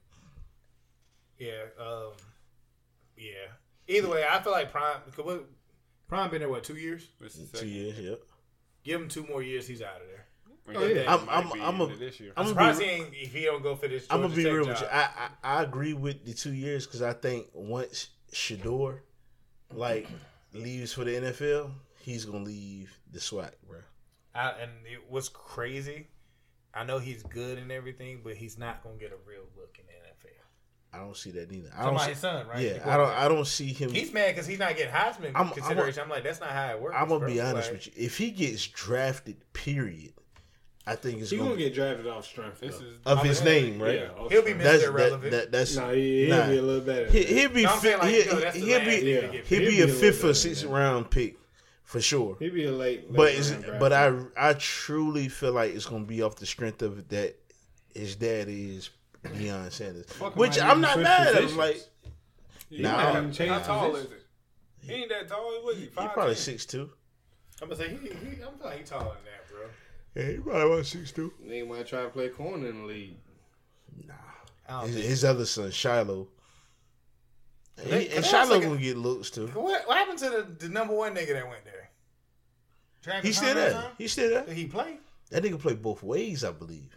yeah, um, yeah. Either way, I feel like Prime. Cause what, Prime been there what two years? This is Two second. years, yep. Give him two more years. He's out of there. Oh, yeah. I'm- Might I'm- be I'm a- into this year. I'm I'm gonna surprised be, he ain't, if he don't go for this. I'm gonna Georgia be Tech real job. with you. I, I I agree with the two years because I think once Shador like leaves for the N F L, he's gonna leave the SWAC, bro. I, and it was crazy. I know he's good and everything, but he's not gonna get a real look in the N F L. I don't see that neither. I Talking don't about see, his son, right? yeah, I don't. I don't see him. He's mad because he's not getting Heisman I'm- I'm consideration. I'm, like, that's not how it works. I'm gonna bro. be honest Like, with you. If he gets drafted, period, I think it's He gonna gonna be get drafted off strength. This though. is of his name, right? Yeah, off He'll be strength. That's Mister that, Irrelevant. that, that's Nah, he, he'll nah. be a little better. He, he'll be No, I'm fi- saying, like, he'll, you know, that's the he'll last be nigga to yeah. get he'll picked. be be a a little fifth or better sixth than that. round pick for sure. He'll be a late. late But it's, round draft but I pick. I truly feel like it's gonna be off the strength of that his dad is Deion Sanders, Fuck, which might I'm even not switch mad at. positions. Him. Like He Nah, might I- have- change How tall is positions. it? He ain't that tall. What is he? he Five probably ten? six two. I'm gonna say he, he I'm like he taller than that, bro. Yeah, he probably about six two. They might try to play corner in the league. Nah, I don't his, think- his other son Shiloh. And, They- he, and they Shiloh also gonna got- get looks too. What, what happened to the, the number one nigga that went there? Travis He's still Hunter, there. huh? He's still there. Did he play? That nigga play both ways, I believe.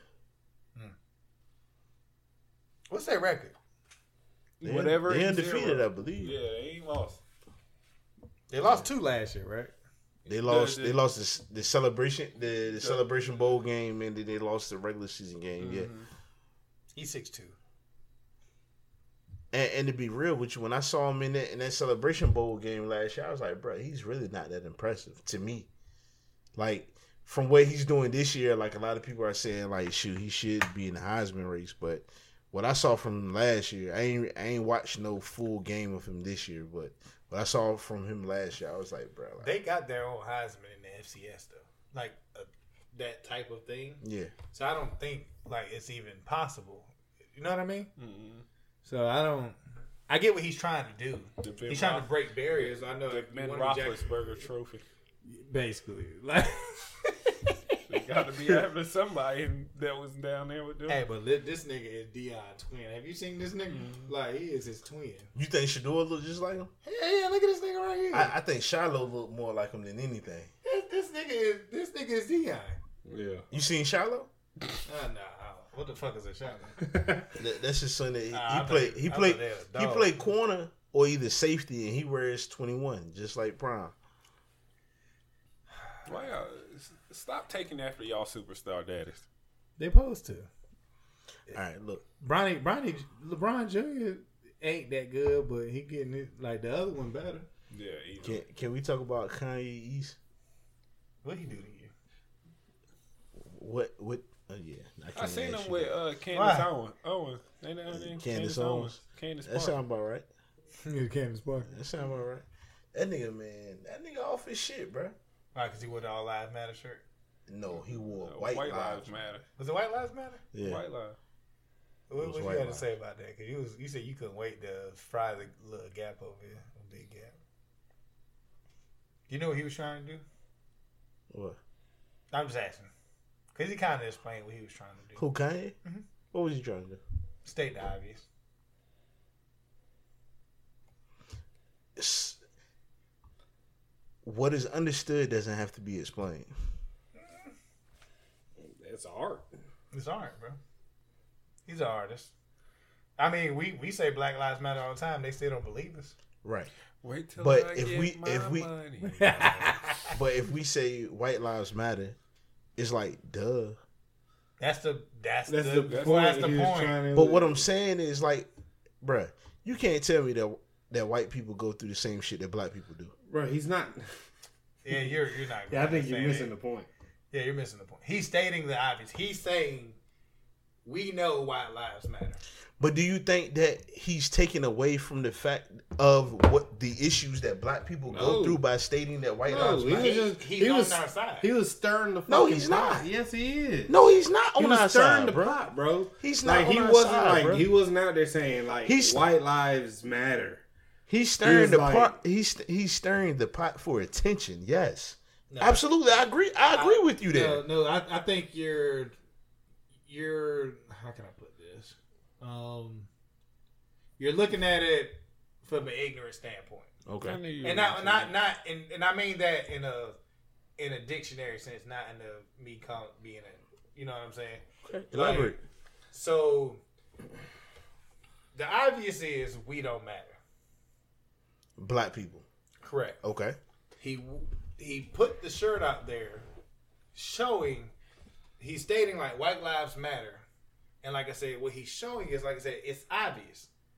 What's their record? They, Whatever. they he's undefeated, zero. I believe. Yeah, they ain't lost. They lost two last year, right? They lost. the- they lost the, the celebration, the, the celebration bowl game, and then they lost the regular season game. Yeah. He's six two. And, and to be real with you, when I saw him in that in that celebration bowl game last year, I was like, bro, he's really not that impressive to me. Like from what he's doing this year, like a lot of people are saying, like, shoot, he should be in the Heisman race. But what I saw from him last year, I ain't I ain't watched no full game of him this year. But what I saw from him last year, I was like, bro, like, They got their own Heisman in the F C S though, like uh, that type of thing. yeah. So I don't think like it's even possible. You know what I mean? Mm-hmm. So I don't. I get what he's trying to do. The Ben He's trying to Roth- break barriers. I know. The if you Ben wanna be Jack- Roethlisberger trophy. basically, like. They got to be having somebody that was down there with them. Hey, but li- this nigga is Deion twin. Have you seen this nigga? Like he is his twin. You think Shador look just like him? Yeah, yeah. Look at this nigga right here. I, I think Shiloh look more like him than anything. this, this nigga is this nigga is Deion. Yeah. You seen Shiloh? Uh, nah. What the fuck is a shot? That, that's his son. That he, Nah, I he thought- played. He I played. thought they was He dog. played corner or either safety, and he wears twenty one, just like Prime. Why y'all stop taking after y'all superstar daddies? They supposed to. All right, look. Bronny, Bronny, LeBron Junior ain't that good, but he getting it like the other one better. Yeah, either. Can can we talk about Kanye East? What he do to you? What what? Oh yeah, I, I can't seen ask him you with that. uh, Candace Why? Owens. Owens. Ain't that her name? Candace Owens. Candace That Parker. sound about right. You Candace Parker. That sound about right. That nigga, man, that nigga off his shit, bro. Why? Because he wore the All Lives Matter shirt. No, he wore Uh, white, White lives. lives matter. Was it White Lives Matter? Yeah, White lives. What, was what you White had to Lives. say about that? Because you was you said you couldn't wait to fry the little gap over here, the big gap. You know what he was trying to do? what? I'm just asking. Because he kind of explained what he was trying to do. Who Kanye? Mhm. What was he trying to do? State the obvious. It's- what is understood doesn't have to be explained. It's art. It's art, bro. He's an artist. I mean, we, we say Black Lives Matter all the time. They still don't believe us. Right. Wait till But I if get we- my if we- money. But if we say white lives matter, it's like duh. That's the that's, That's the, the that's, point. that's the he was point. trying to- But what I'm saying is like, bruh, you can't tell me that that white people go through the same shit that black people do. Bro, he's not. Yeah, you're you're not. Yeah, I think you're saying missing it. the point. Yeah, you're missing the point. He's stating the obvious. He's saying we know white lives matter. But do you think that he's taken away from the fact of what the issues that black people go No. through by stating that white No, lives he matter? was just He's he on was our side. he was stirring the fucking No, he's pot. not. Yes, he is. No, he's not he on was our stirring side, the bro. pot, bro. He's not like he on our wasn't side, like bro. he wasn't out there saying like He's- white lives matter. He's stirring was the like- pot. He's he's stirring the pot for attention. Yes, No. absolutely. I agree. I agree with you there. No, no, I, I think you're you're how can I put this? Um, you're looking at it from an ignorant standpoint, I Okay. knew you and were not gonna not say not and, and I mean that in a in a dictionary sense, not in the me call, being a you know what I'm saying. Okay. Elaborate. So the obvious is we don't matter. Black people. Correct. Okay. He he put the shirt out there, showing he's stating like white lives matter, and like I said, what he's showing is like I said, it's obvious.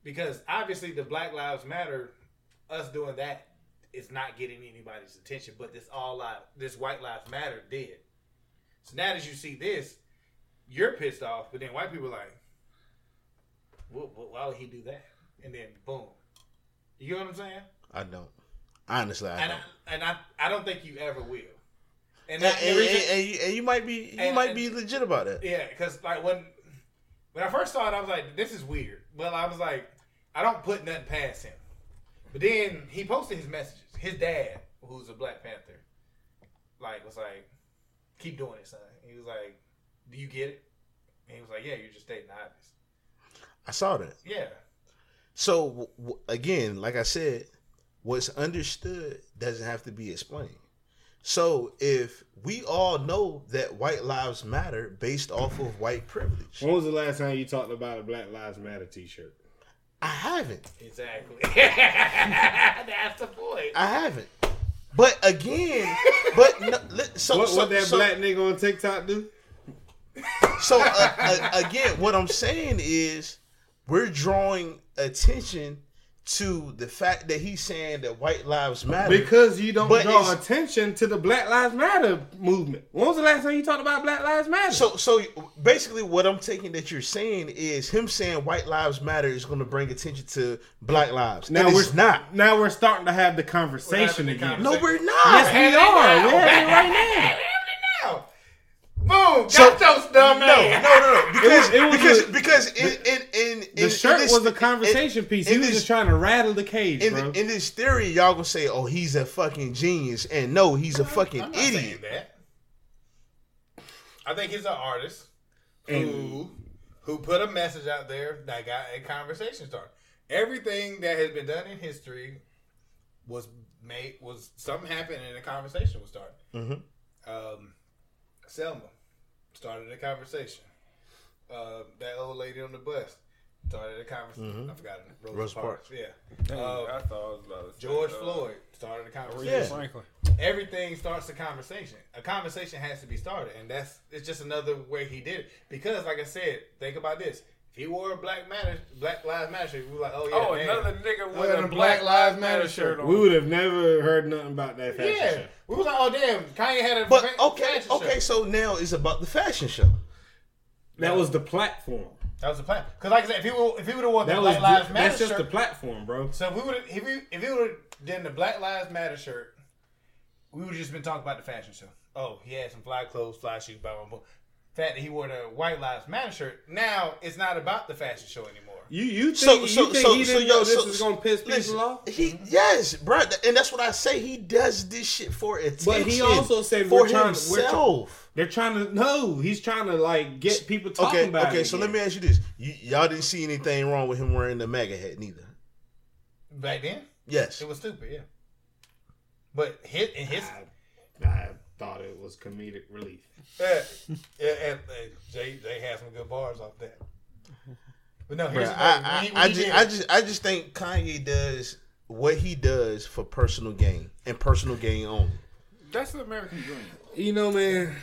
because obviously the Black Lives Matter, us doing that is not getting anybody's attention, but this all live, this White Lives Matter did. So now that you see this, you're pissed off, but then white people are like, well, why would he do that? And then boom, you get what I'm saying? I don't. Honestly, I and don't. I, and I, I don't think you ever will. And, And, that, and, the reason, and, and you, and you might be you and- might and- be legit about that. yeah, because like when when I first saw it, I was like, this is weird. Well, I was like, I don't put nothing past him. But then he posted his messages. His dad, who's a Black Panther, like was like, keep doing it, son. He was like, do you get it? And he was like, yeah, you're just stating the obvious. I saw that. Yeah. So w- w- again, like I said, what's understood doesn't have to be explained. So if we all know that white lives matter based off of white privilege, When was the last time you talked about a Black Lives Matter T-shirt? I haven't. Exactly. That's the point. I haven't. But again, but no, li- so what so, what that so, black nigga on TikTok do? so uh, uh, again, what I'm saying is we're drawing attention to the fact that he's saying that white lives matter Because you don't But draw it's- attention to the Black Lives Matter movement. When was the last time you talked about Black Lives Matter? So, so basically, what I'm taking that you're saying is him saying white lives matter is going to bring attention to black lives. now and we're it's not. Now we're starting to have the conversation the again. conversation. No, we're not. Yes, we are. We're having it right now. Now. Boom. So- Got your dumb No, man. no, no, no. Because It was- it because was a- because in in in, in The shirt in this, was a conversation in, piece. In He was this, just trying to rattle the cage, in, bro. in this theory, y'all gonna say, "Oh, he's a fucking genius," and no, he's a fucking I'm not saying idiot. that. I think he's an artist who And- who put a message out there that got a conversation started. Everything that has been done in history was made was something happened and a conversation was started. Mm-hmm. Um, Selma started a conversation. Uh, that old lady on the bus started a conversation. Mm-hmm. I forgot it. Rosa, Rosa Parks. Parks. Yeah. Dang, Uh, I thought I was about to say, George uh, Floyd started a conversation. Yeah. Franklin. Everything starts a conversation. A conversation has to be started, and that's it's just another way he did it. Because, like I said, think about this: if he wore a Black Matter, Black Lives Matter shirt, we were like, oh yeah, Oh, damn. another nigga with Another a Black Lives Matter shirt on. we would have never heard nothing about that fashion yeah. show. We was like, oh damn, Kanye had a But fa- okay, fashion okay, show. so now it's about the fashion show. That was the platform. That was the plan. Because, like I said, if he would, if he would have worn the That was Black Lives ju- Matter that's just shirt, the platform, bro. so if we would, if he, if he would have done the Black Lives Matter shirt, we would have just been talking about the fashion show. Oh, he had some fly clothes, fly shoes, blah blah blah. Fact that he wore the White Lives Matter shirt. Now it's not about the fashion show anymore. You you think, So you so think so he so didn't yo, know this so, was gonna piss people listen, off? He yes, bro, and that's what I say. He does this shit for attention. But he also said for we're trying to- we're try- himself. They're trying to no. He's trying to like get people talking Okay, about okay. it. So again. let me ask you this: you, y'all didn't see anything wrong with him wearing the MAGA hat, neither? Back then, Yes. it was stupid, yeah. But his in his I, I thought it was comedic relief. yeah, yeah, and, uh, Jay Jay had some good bars off that. But no, Bruh, here's the thing. I, When I, he- when I he just, did- I just, I just think Kanye does what he does for personal gain and personal gain only. That's the American dream. You know, man.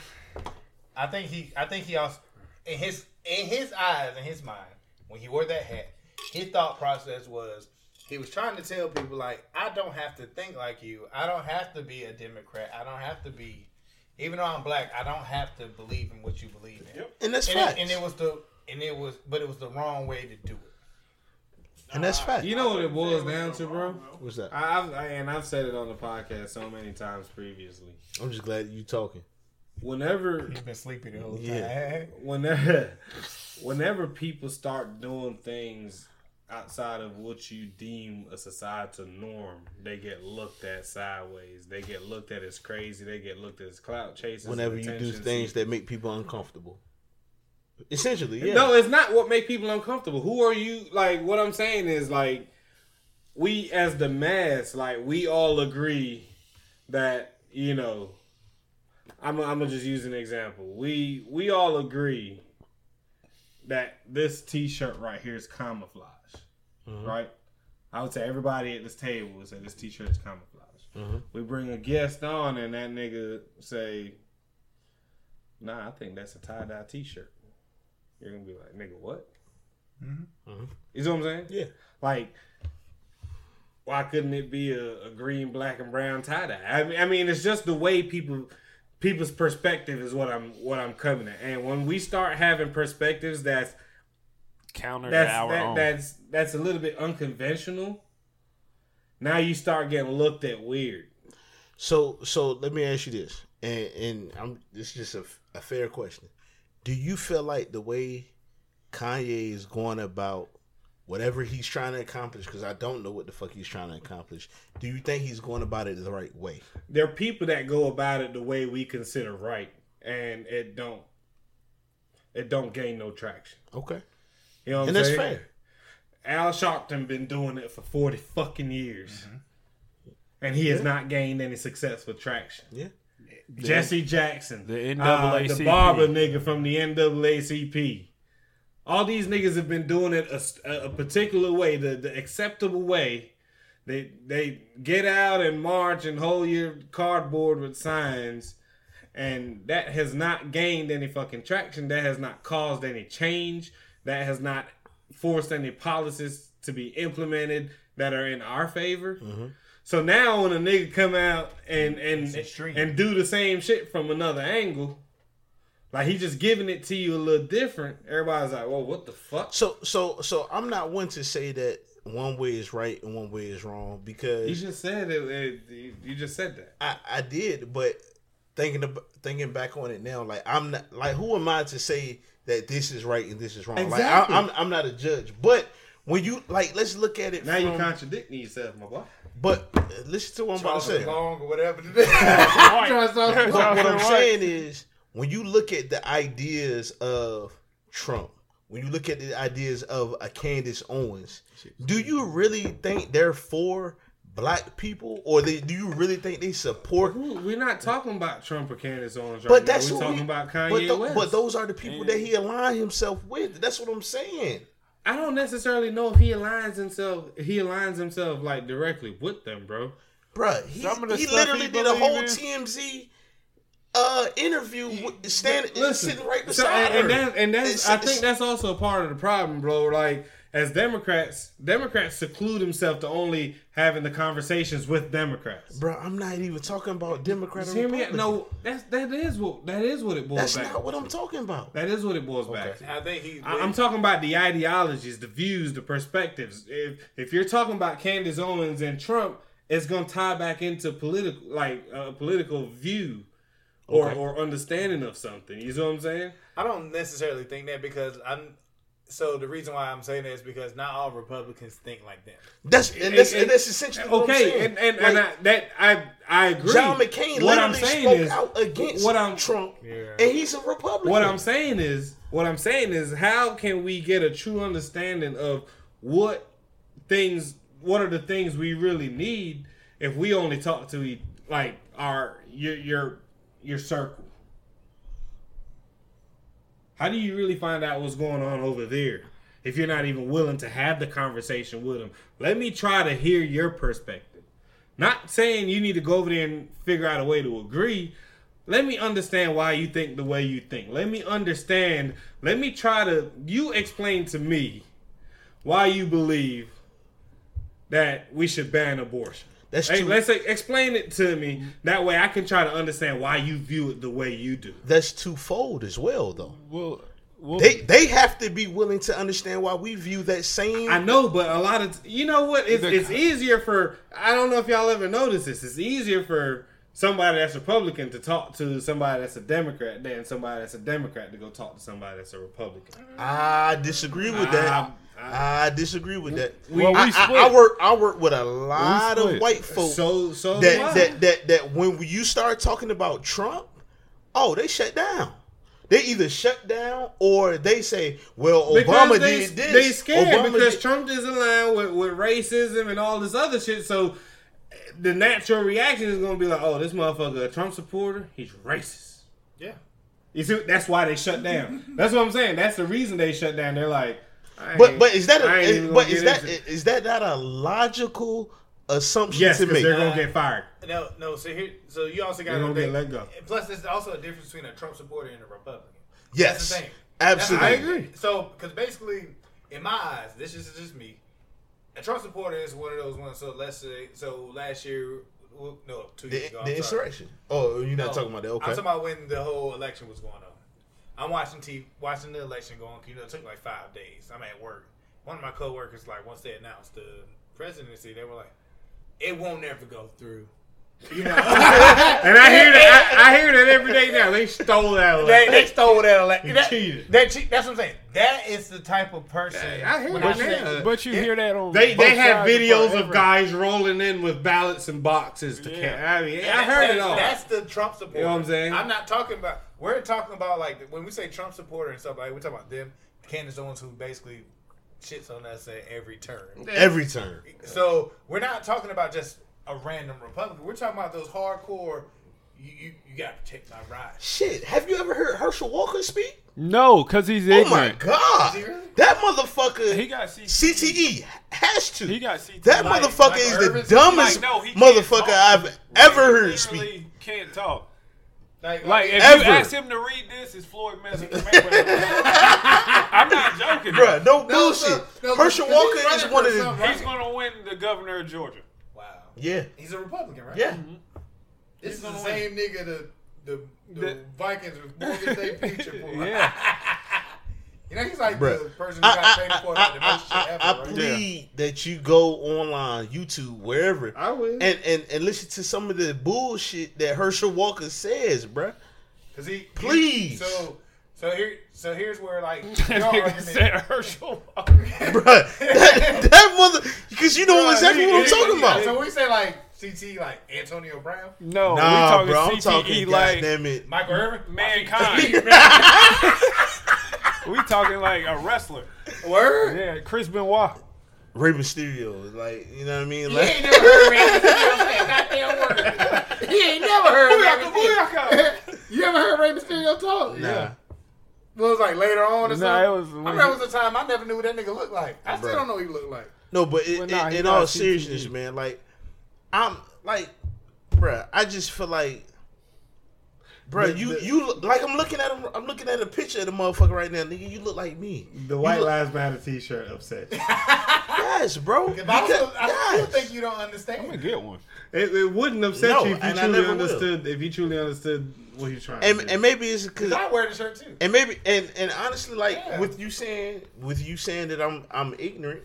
I think he, I think he also, in his, in his eyes, in his mind, when he wore that hat, his thought process was he was trying to tell people like, I don't have to think like you. I don't have to be a Democrat. I don't have to be, even though I'm black, I don't have to believe in what you believe in. Yep. And that's And facts. it, and it was the, and it was, but it was the wrong way to do it. And that's facts. You know what it boils down to, bro? What's that? I, I've I, and I've said it on the podcast so many times previously. I'm just glad you talking. Whenever, He's been sleepy the whole Yeah. time. whenever, whenever people start doing things outside of what you deem a societal norm, they get looked at sideways. They get looked at as crazy. They get looked at as clout chasers. Whenever you do attention things seekers. that make people uncomfortable. Essentially, yeah. No, it's not what make people uncomfortable. Who are you? Like, what I'm saying is, like, we as the mass, like, we all agree that, you know, I'm, I'm gonna just use an example. We we all agree that this T-shirt right here is camouflage, Mhm. right? I would say everybody at this table would say this T-shirt is camouflage. Mhm. We bring a guest on, and that nigga say, "Nah, I think that's a tie dye T-shirt." You're gonna be like, "Nigga, what?" Mm-hmm. You see what I'm saying? Yeah. Like, why couldn't it be a, a green, black, and brown tie dye? I mean, I mean, it's just the way people people's perspective is what I'm what I'm coming at. And when we start having perspectives that's Counter that's to our that, own. that's that's a little bit unconventional. Now you start getting looked at weird. So, so let me ask you this, and and I'm this is just a, a fair question. Do you feel like the way Kanye is going about whatever he's trying to accomplish, because I don't know what the fuck he's trying to accomplish, do you think he's going about it the right way? There are people that go about it the way we consider right, and it don't it don't gain no traction. Okay. You know what And I'm that's saying? fair. Al Sharpton been doing it for forty fucking years, mm-hmm. and he has yeah. not gained any success with traction. Yeah. Jesse Jackson, the N double A C P, uh, the barber nigga from the N double A C P. All these niggas have been doing it a, a particular way, the, the acceptable way. They they get out and march and hold your cardboard with signs, and that has not gained any fucking traction. That has not caused any change. That has not forced any policies to be implemented that are in our favor. Mm-hmm. So now when a nigga come out and and and do the same shit from another angle, like he just giving it to you a little different, everybody's like, "Well, what the fuck?" So so so I'm not one to say that one way is right and one way is wrong, because you just said it. it you just said that. I, I did, but thinking about, thinking back on it now, like I'm not like who am I to say that this is right and this is wrong? Exactly. Like I, I'm I'm not a judge, but when you like, let's look at it. Now from, you're contradicting yourself, my boy. But uh, listen to what I'm about to say. Long or whatever. what, what I'm saying is, when you look at the ideas of Trump, when you look at the ideas of a Candace Owens, do you really think they're for black people, or they, do you really think they support? We're not talking about Trump or Candace Owens right but now. That's We're talking we, about Kanye but, th- West. but those are the people that he aligned himself with. That's what I'm saying. I don't necessarily know if he aligns himself. He aligns himself like directly with them, bro. Bruh, he, he stuff literally he did a whole in. T M Z uh, interview, with, standing, Listen, sitting right so, beside and, her. and, that, and that's It's- I it's- think that's also a part of the problem, bro. Like as Democrats, Democrats seclude themselves to only having the conversations with Democrats. Bro, I'm not even talking about Democrat or You hear me? Republican. No, that's that is what that is what it boils That's back. not what I'm talking about. That is what it boils back to. I think he. I- I'm talking about the ideologies, the views, the perspectives. If if you're talking about Candace Owens and Trump, it's gonna tie back into political, like a political view or Okay. or understanding of something. You see what I'm saying? I don't necessarily think that, because I'm. So the reason why I'm saying that is because not all Republicans think like that. That's and that's, and, And- that's essentially what I'm Okay, saying. and and, Like, and I, that I I agree. John McCain what I'm literally saying spoke is, out against what I'm Trump, Yeah. and he's a Republican. What I'm saying is, what I'm saying is, how can we get a true understanding of what things, what are the things we really need if we only talk to each, like our your your your circle? How do you really find out what's going on over there if you're not even willing to have the conversation with them? Let me try to hear your perspective. Not saying you need to go over there and figure out a way to agree. Let me understand why you think the way you think. Let me understand. Let me try to, you explain to me why you believe that we should ban abortion. That's Hey, too. let's say, explain it to me. That way I can try to understand why you view it the way you do. That's twofold as well, though. Well, well They they have to be willing to understand why we view that same. I know, but a lot of, you know what? It's, The- it's easier for, I don't know if y'all ever noticed this. It's easier for somebody that's Republican to talk to somebody that's a Democrat than somebody that's a Democrat to go talk to somebody that's a Republican. I disagree with that. I- I disagree with that. Well, we I, I, split. I work. I work with a lot of split. white folks. So, so do I. that, that that that when you start talking about Trump, oh, they shut down. They either shut down or they say, "Well, Because Obama they, did this." They scared Obama because did- Trump is in line with, with racism and all this other shit. So the natural reaction is going to be like, "Oh, this motherfucker a Trump supporter. He's racist." Yeah. You see, that's why they shut down. That's what I'm saying. That's the reason they shut down. They're like, I But ain't- but is that I ain't a, even but gonna is get that into- is that not a logical assumption yes, to because make? they're gonna get fired. No, no. So here, so you also got They're to gonna get let go. Plus, there's also a difference between a Trump supporter and a Republican. Yes, That's the thing. absolutely. That's- I agree. So, because basically, in my eyes, this is just me. a Trump supporter is one of those ones. So let's say, so last year, well, no, two years The, ago. I'm the sorry. insurrection. Oh, you're not No, talking about that? Okay. I'm talking about when the whole election was going on. I'm watching T V, watching the election going. You know, it took like five days. I'm at work. One of my coworkers, like, once they announced the presidency, they were like, "It won't never go through." You know, And I hear that. I, I hear that every day now. They stole that. they, Election. they stole that election. They That, cheated. that che- that's what I'm saying. That is the type of person. I hear when that say- now. But you hear that on They both they have sides videos forever. of guys rolling in with ballots and boxes to Yeah. count. I mean, I That's- heard it that's- all. That's the Trump supporter. You know what I'm saying? I'm not talking about. We're talking about like when we say Trump supporter and stuff like we're talking about them. Candace Owens, who basically shits on us at every turn. Every turn. So we're not talking about just a random Republican. We're talking about those hardcore. You you, you got to protect my rights. Shit, have you ever heard Herschel Walker speak? No, because he's Oh ignorant. my god, Is he really? that motherfucker. He got C T E. C T E has to. He got C T E. That Like- motherfucker like is Irvin- the dumbest Like, no, he can't motherfucker talk. I've ever He heard speak. literally can't talk. Like, Like, if Ever. you ask him to read this, it's Floyd Mayweather. I'm not joking. Bruh, no No, bullshit. no, no, Herschel because Walker he's running is for one of the. something. He's going to win the governor of Georgia. wow. Yeah, He's a Republican, right? yeah. This is the gonna same nigga the the, the, The- Vikings mortgage they future for. Yeah. You know, he's like Bruh. the person who got I, traded I, for I, the most I, shit I, ever, I right? plead that you go online, YouTube, wherever, I will. and, and and listen to some of the bullshit that Herschel Walker says, bruh. Cause he, Please. He, so so here so here's where like That your nigga argument. said Herschel Walker. Bruh, that, that mother, because you know Bruh, exactly he- what I'm he- talking about. So we say like C T like Antonio Brown, No, Nah, we bro, I'm talking C T E talking, like goddamn it. Michael Irvin, mankind. We talking like a wrestler. Word. Yeah, Chris Benoit. Rey Mysterio, like, you know what I mean? He Like, ain't never heard Rey Mysterio say a goddamn word. He ain't never heard Rey Mysterio. You ever heard Rey Mysterio talk? nah. It was like later on or Nah, something. it was I when remember he- it was a time I never knew what that nigga looked like. I still Bruh. don't know what he looked like. No, but it, Well, nah, in, he in got all C T E. seriousness, man, like, I'm, like, bruh, I just feel like, bruh, The- you, the- you, look- like, I'm looking at him, I'm looking at a picture of the motherfucker right now, nigga, you look like me. The You White look- Lives Matter T-shirt upset you. Yes, bro. But I, still, Because- I still yes. think you don't I'm understand. gonna get one. It, it wouldn't upset No, you if you and I truly never will. understood. If you truly understood what he's trying and, to do. and maybe it's because, Cause I wear the shirt too. and maybe, and, and honestly, like, Yeah. with you saying, with you saying that I'm, I'm ignorant,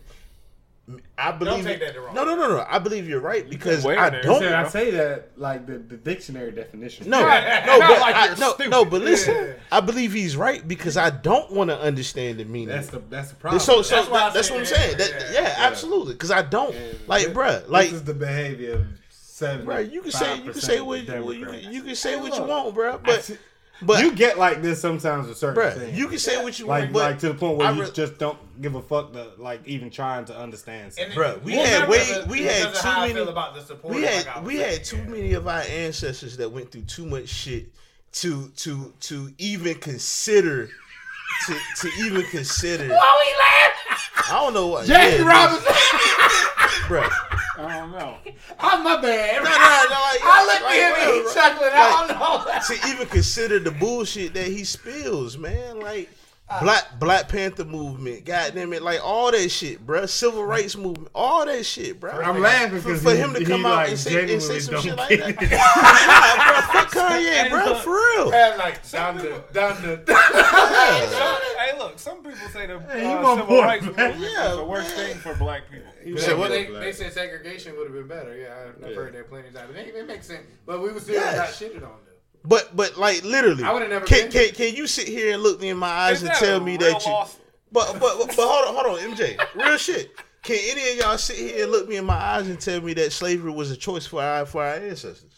I believe. take that the wrong no, no, no, no. I believe you're right because wear I that. don't. Said, I say that like the, the dictionary definition. No, Not- no, not but like I, you're no, stupid. no, but listen. Yeah. I believe he's right because I don't want to understand the meaning. That's the that's the problem. so, so That's why I that- that's say what I'm yeah, saying. That, yeah, yeah, yeah. absolutely. Because I don't And like, this- bruh. Like, this is the behavior of seven. bruh, you can say, you can say what, what you, can, you can say what you want, bruh. I But, see- but, you get like this sometimes with certain bruh, things. you can say what you like want, but, like to the point where I you re- just don't give a fuck to like even trying to understand something. And Bruh, we well, had remember way- the- we because had of too how I many- feel about the support, we like I had was we saying, had too yeah. many of our ancestors that went through too much shit to to to even consider to to even consider. Oh, he laughed. I don't know what. Jackie yeah, Robinson. bruh. I don't know. I'm my bad. No, no, no, like, I look like, at him and bro, he chuckling. I don't know. to even consider the bullshit that he spills, man. Like Black Black Panther movement, goddamn it, like all that shit, bruh. Civil rights movement, all that shit, bruh. I'm laughing for, because for he- him to he, come out like, and say, and say genuinely some don't shit like care. that. Nah, bruh, fuck Kanye, bruh, for real. Man, like down the down the. Hey, look, some people say the Hey, you uh, want civil more, rights man. movement Yeah, is the worst man. thing for black people. You said said what? they, black. they said segregation would have been better. Yeah, I've Yeah. heard that plenty of times. But it, it makes sense. But we was still Yes. not shitted on though. But but like literally, I would've never can, been can here. can you sit here and look me in my eyes Is and that tell a me real that you? loss? But but but hold on, hold on, M J, real shit. Can any of y'all sit here and look me in my eyes and tell me that slavery was a choice for our for our ancestors?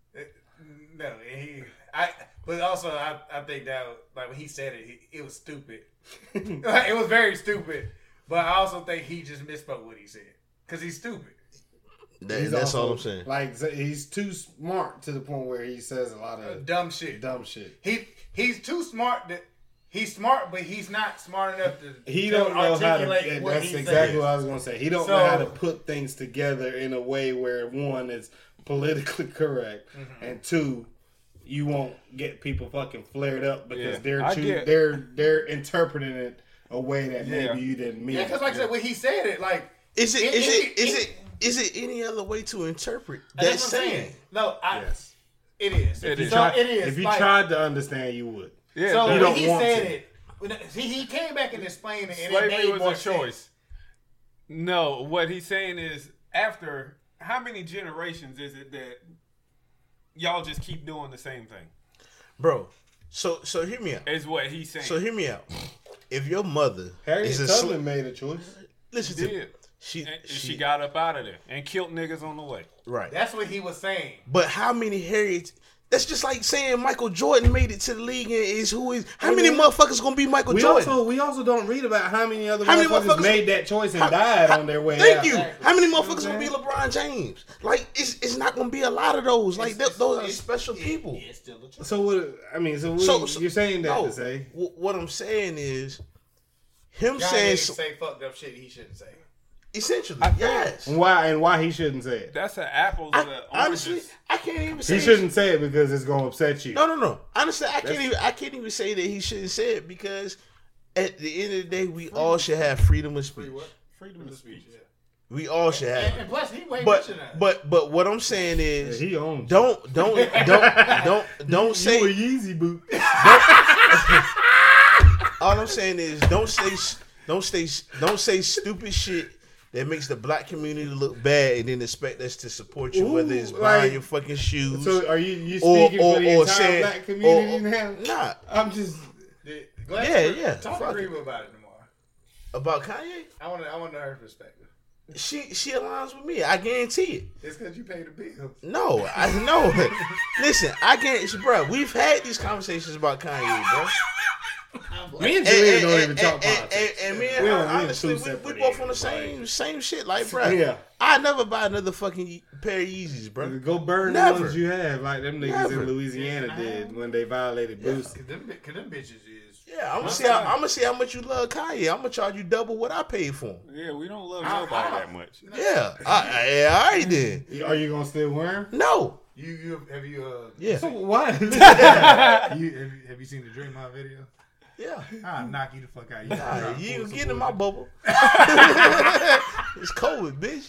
No, he. I. But also, I, I think that like when he said it, he, it was stupid. Like, it was very stupid. But I also think he just misspoke what he said because he's stupid. That- He's that's also, all I'm saying. Like he's too smart to the point where he says a lot Uh, of dumb shit. dumb shit. He he's too smart. That he's smart, but he's not smart enough to. He to don't know how to. articulate and what That's he exactly says. what I was gonna say. He don't So- know how to put things together in a way where one is politically correct, Mm-hmm. and two, you won't get people fucking flared up because Yeah, they're I choo- get- they're they're interpreting it a way that Yeah. maybe you didn't mean. Yeah, because like I said, when he said it, like Is it? It- Is it- it? Is it- it? Is it any other way to interpret that That's what I'm saying? saying. No, I, Yes. it is. It is. So it is. If you like, tried to understand, you would. Yeah, so You when don't he want said to. it, when he, he came back and explained it, and it slavery made was more a sense. choice. No, what he's saying is after how many generations is it that y'all just keep doing the same thing? Bro. So so hear me out. Is what he's saying. So hear me out. If your mother Harriet is a Tubman sl- made a choice. listen She to me. did. She, And she she got up out of there and killed niggas on the way. right. That's what he was saying. But how many Harriet? That's just like saying Michael Jordan made it to the league and is who is. How many motherfuckers gonna be Michael We Jordan? also we also don't read about how many other How many motherfuckers, motherfuckers- made that choice and How- died how- on their way Thank out. you. How many motherfuckers You know gonna be what LeBron James? Like it's it's not gonna be a lot of those. Like It's- th- those are it's- special it- people. It's still a choice. So what? I mean, so, what, So- so- you're saying that No, to say? wh- what I'm saying is him Kanye saying say, so- say fucked up shit he shouldn't say. essentially yes. And why and why he shouldn't say it? That's an apples I, to oranges. honestly, I can't even say He shouldn't say it because it's gonna upset you. No, no, no. Honestly, I can't That's- even. I can't even say that he shouldn't say it because at the end of the day, we all should have freedom of speech. Freedom of speech. We all should have. And, it. and plus, he way But richer than us. but but what I'm saying is, He owns. don't don't don't don't don't say. you a Yeezy boot. All I'm saying is, don't say don't say don't say stupid shit that makes the black community look bad, and then expect us to support you, Ooh, whether it's buying like- your fucking shoes So are you you or speaking or for the or entire saying black community or- now? Nah, I'm just. Glad yeah, to- yeah, Talk fuck to it. Reba about it tomorrow. about Kanye. I want to. I want to know her perspective. She she aligns with me. I guarantee it. It's because you pay the bills. No, I know. Listen, I guarantee, bro. We've had these conversations about Kanye, bro. Me and And, Julian and, don't and, even talk and, politics. and, and me and We her, on- we in honestly, two we, we separate both on the ends, same same shit. Like, bro, Yeah. I never buy another fucking pair of Yeezys, bro. Go burn Never. the ones you have, like them niggas Never. in Louisiana did when they violated Boosie. Cause them, bi- cause them bitches is. Yeah, I'm gonna One see. How, time- I'm gonna see how much you love Kanye. I'm gonna charge you double what I paid for him. Yeah, we don't love I- nobody I- that much. Yeah, I, I, yeah, all right then. Are you gonna still wear them? No, You you have you uh yeah, So why? you have you, have you seen the Draymond video? yeah. I'll knock you the fuck out. You, Nah, trying to you pull ain't some get in my bullshit. bubble. It's COVID, bitch.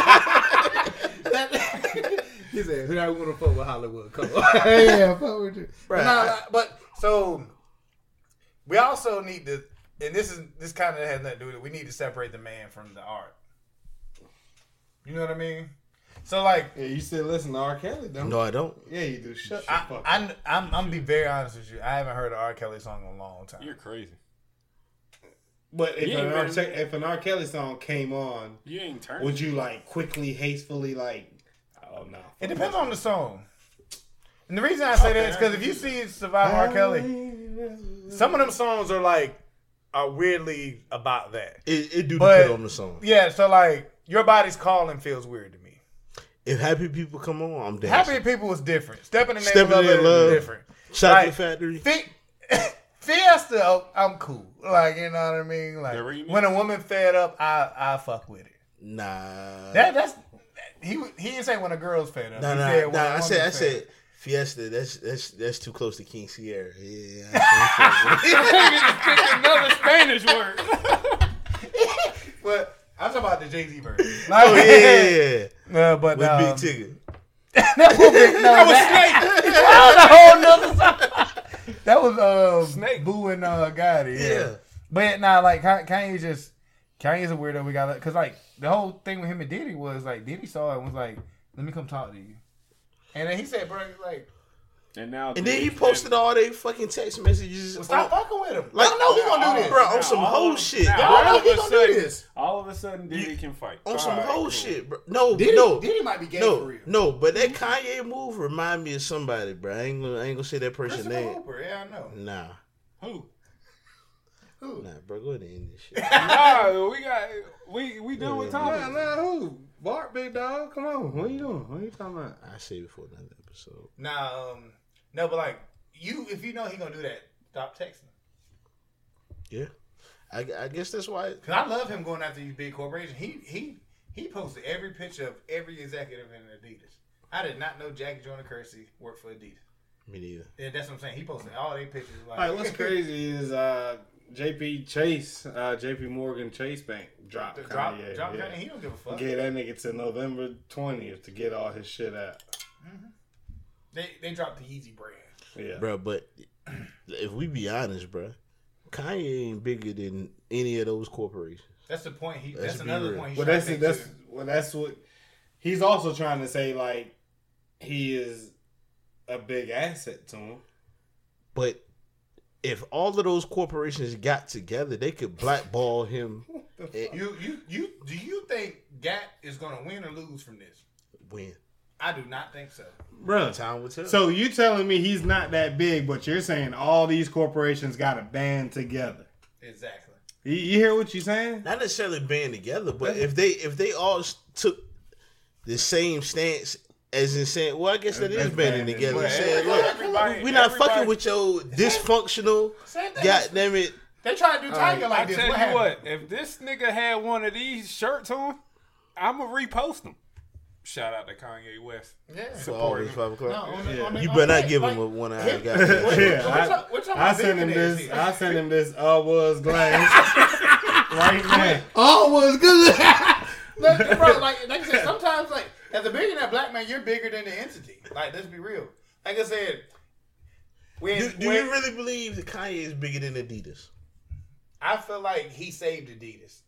He said, "Who I want to fuck with Hollywood? Come on." Yeah, fuck with you. Right. But, no, like, but so we also need to, and this is this kind of has nothing to do with it. We need to separate the man from the art. You know what I mean? So like, Yeah, you still listen to R. Kelly, don't No, I don't. you? Yeah, you do. Shut the I, fuck up. I, I'm I'm gonna be very honest with you. I haven't heard an R. Kelly song in a long time. You're crazy. But if You an, ain't R. been- Ke- if an R. Kelly song came on, You ain't turning. would you like quickly, hastefully, like, oh no? It depends on the song. And the reason I say that is because if you see Survive R. Kelly, some of them songs are like are weirdly about that. It, it do But- depend on the song. Yeah, so like Your Body's Calling feels weird to me. If happy people come on, I'm dancing. Happy People was different. Step in the Name Step of in Love the Name of is Love. different. Chocolate Like, Factory. Fi- Fiesta, oh, I'm cool. Like, you know what I mean? Like The remix? when a woman fed up, I I fuck with it. Nah. That that's he he didn't say when a girl's fed up. Nah, he nah, said when nah. a I woman's said, I fed said, up. Fiesta. That's that's that's too close to King Sierra. Yeah. I Another Spanish word. But I'm talking about the Jay Z version. can't- oh yeah, No, but with um, Big Tigger. that was big, no, that, that was a whole nother song. That was um, Snake. Boo and uh, Gotti. Yeah. Yeah. But nah, like Kanye just Kanye's a weirdo. We got because like the whole thing with him and Diddy was like Diddy saw it and was like, "Let me come talk to you," and then he said, "Bro, like, And now, And then he posted all they fucking text messages. well, stop on- fucking with him. Like, Like, no, he gonna do this, bro, on some Now, whole all- shit, now, bro. Y'all know all he of a gonna do sudden- this. All of a sudden, Diddy can fight. On some All right, whole cool. shit, bro. No, Diddy, no, Diddy might be gay no, for real. no. But that Kanye move remind me of somebody, bro. I ain't gonna, I ain't gonna say that person's Christopher name. Hooper, yeah, I know. Nah, Who? Who? nah, bro. Go ahead and end this shit. Nah, we got we we done with Nah, Thomas. nah, who? Bart, big dog. Come on. What are you doing? What are you talking about? I say before another episode. Nah, um, no, but like you, if you know he gonna do that, stop texting. Yeah, I, I guess that's why. Cause I love him going after these big corporations. He he he posted every picture of every executive in Adidas. I did not know Jackie Joyner Kersey worked for Adidas. Me neither. Yeah, that's what I'm saying. He posted all their pictures. Like, Like, what's crazy is uh, J P Chase, uh, J P Morgan Chase Bank dropped Kanye. Drop, drop yeah. Kanye. He don't give a fuck. Get that nigga to November twentieth to get all his shit out. Mm-hmm. They they dropped the Yeezy brand. Yeah, bro. But if we be honest, bro, Kanye ain't bigger than any of those corporations. That's the point. He. Let's That's be another real. point. He's well, trying that's to make that's too. well, that's what he's also trying to say. Like he is a big asset to him. But if all of those corporations got together, they could blackball him. and You you you do you think Gap is gonna win or lose from this? win. I do not think so. Bro, Time will tell. so you telling me he's not that big, but you're saying all these corporations got to band together. Exactly. You, you hear what you're saying? Not necessarily band together, but if they if they all s- took the same stance as in saying, well, I guess that is That's banding banding. together. But Saying, everybody- look, we're not everybody- fucking with your dysfunctional. Same thing. Goddamn it! They try to do Tiger I like this. tell What you happened? what, if this nigga had one of these shirts on, I'ma repost them. Shout out to Kanye West. Yeah. For always five No, o'clock. on the, Yeah. on the, You on better the- not give like, him a one eye him- guy. What- Yeah, what I, y'all- what y'all I about sent him billionaires this. here? I sent him this. Uh, was glass right now. Oh, was good. Look, bro, like, like I said, sometimes, like, as a billionaire black man, you're bigger than the entity. Like, let's be real. Like I said, when, Do, do when you really believe that Kanye is bigger than Adidas? I feel like he saved Adidas.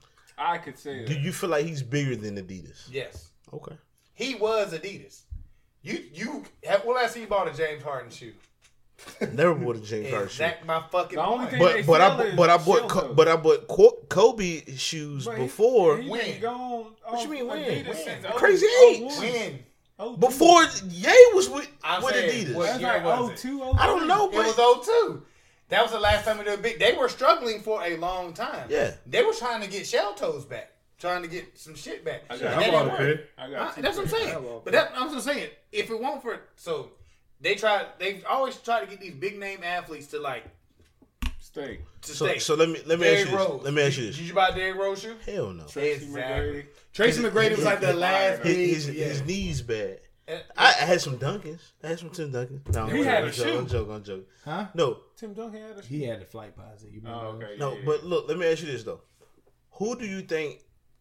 I could say Do that. you feel like he's bigger than Adidas? Yes, Okay. he was Adidas. You, you, have, well, I see you bought a James Harden shoe. Never bought a James Harden shoe. Exact my fucking The only point. thing- But they but I sell bu- is but I bought shell Co- toes. but I bought Co- Kobe shoes But he- before he When? been gone What you off mean when? Adidas When? since Crazy oh- eight. oh one. When? oh two. before Ye was with I'm with saying, Adidas. what That's year like was oh it? two, oh I don't three. know, It was but oh two. That was the last time they were big. They were struggling for a long time. Yeah. They were trying to get shell toes back, trying to get some shit back. I And got- that I didn't bought a work. pair. I Huh? got two That's what I'm pairs. saying. But that, I'm just saying, if it won't for so they try, they always try to get these big name athletes to like Stay. to so, stay. so let me let me Derrick ask you this. Rose. Let me ask you Did, this. did you buy Derrick Rose shoe? Hell no. Tracy Exactly. McGrady. Tracy McGrady was like the last His, big. his, yeah. his knees bad. And- I, I had some Dunkins. I had some Tim Dunkins. No, He I'm had joking, a I'm shoe. joking. I'm joking. Huh? No, Tim Duncan had a He had the flight posse. You remember? Oh, okay. no. yeah, But look, let me ask you this though. Who do you think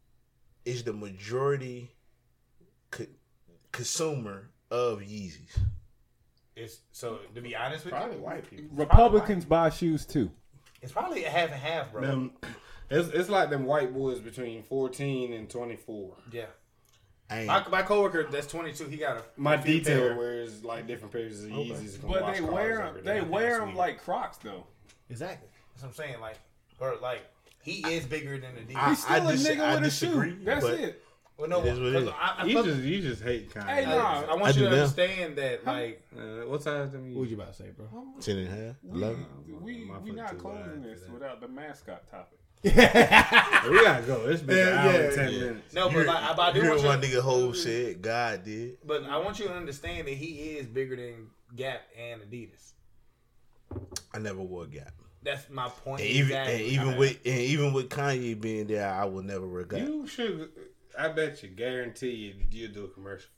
is the majority co- consumer of Yeezys? It's so to be honest with Probably you, white people. Republicans buy shoes too. it's probably a half and half, bro. Them, it's, it's like them white boys between fourteen and twenty-four. Yeah. I ain't, My, my coworker that's twenty-two, he got a My a few detail pair. wears like different pairs of Yeezys. Come But wash they cars wear every them. day. They wear That's them weird. like Crocs though. Exactly. That's what I'm saying. Like, or like he is bigger than the I- Adidas. He's still a dis- nigga I with a disagree, shoe. That's but- it. Well, no, It is what it 'cause is. I, I, You fuck- just you just hate Kanye. Hey, I, nah. I want I you do to now. understand that, like, Uh, what size do What you? was you about to say, bro? ten and a half, We, eleven. we, My we foot not too closing wide this for that. without the mascot topic. We gotta go. It's been an Yeah, hour yeah, and ten yeah. minutes. no, You but like, I, but I do hear want what my you. nigga Hov said. God did. But I want you to understand that he is bigger than Gap and Adidas. I never wore Gap. That's my point. And even exactly. and even I mean, with and even with Kanye being there, I will never wear Gap. You should. I bet you, guarantee you, you'll do a commercial.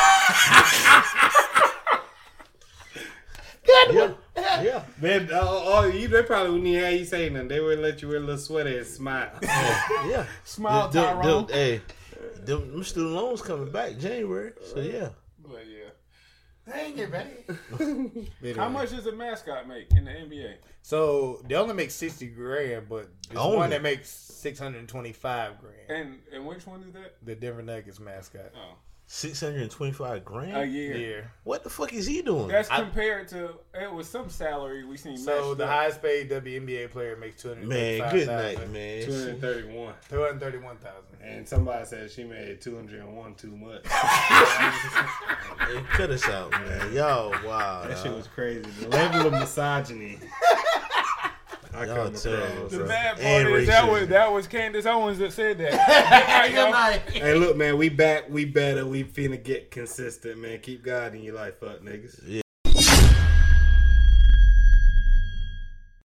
Yeah, yeah, Man, uh, all you, they probably wouldn't even have you say nothing. They would let you wear a little sweater and smile. yeah. Smile, Them- them- Tyrone. them- Hey, them, them student loans coming back January. So yeah, But yeah. dang it, man. How much does a mascot make in the N B A? So they only make sixty grand, but there's Only? one that makes six hundred and twenty-five grand. And and which one is that? The Denver Nuggets mascot. Oh, six hundred and twenty-five grand. a year. Yeah. What the fuck is he doing? That's I- compared to it was some salary we seen. So matched the up. highest paid W N B A player makes two hundred Man, thirty-five good thousand. night, man. two hundred thirty-one. Two hundred thirty-one thousand. And somebody said she made two hundred one too much. Hey, cut us out, man. Y'all, wow. That shit dog. was crazy. The level of misogyny. I Y'all come terrible, across. The bro. bad And part is that racism. was that was Candace Owens that said that. You know? Hey, look, man, we back, we better, we finna get consistent, man. Keep God in your life, fuck niggas. Yeah.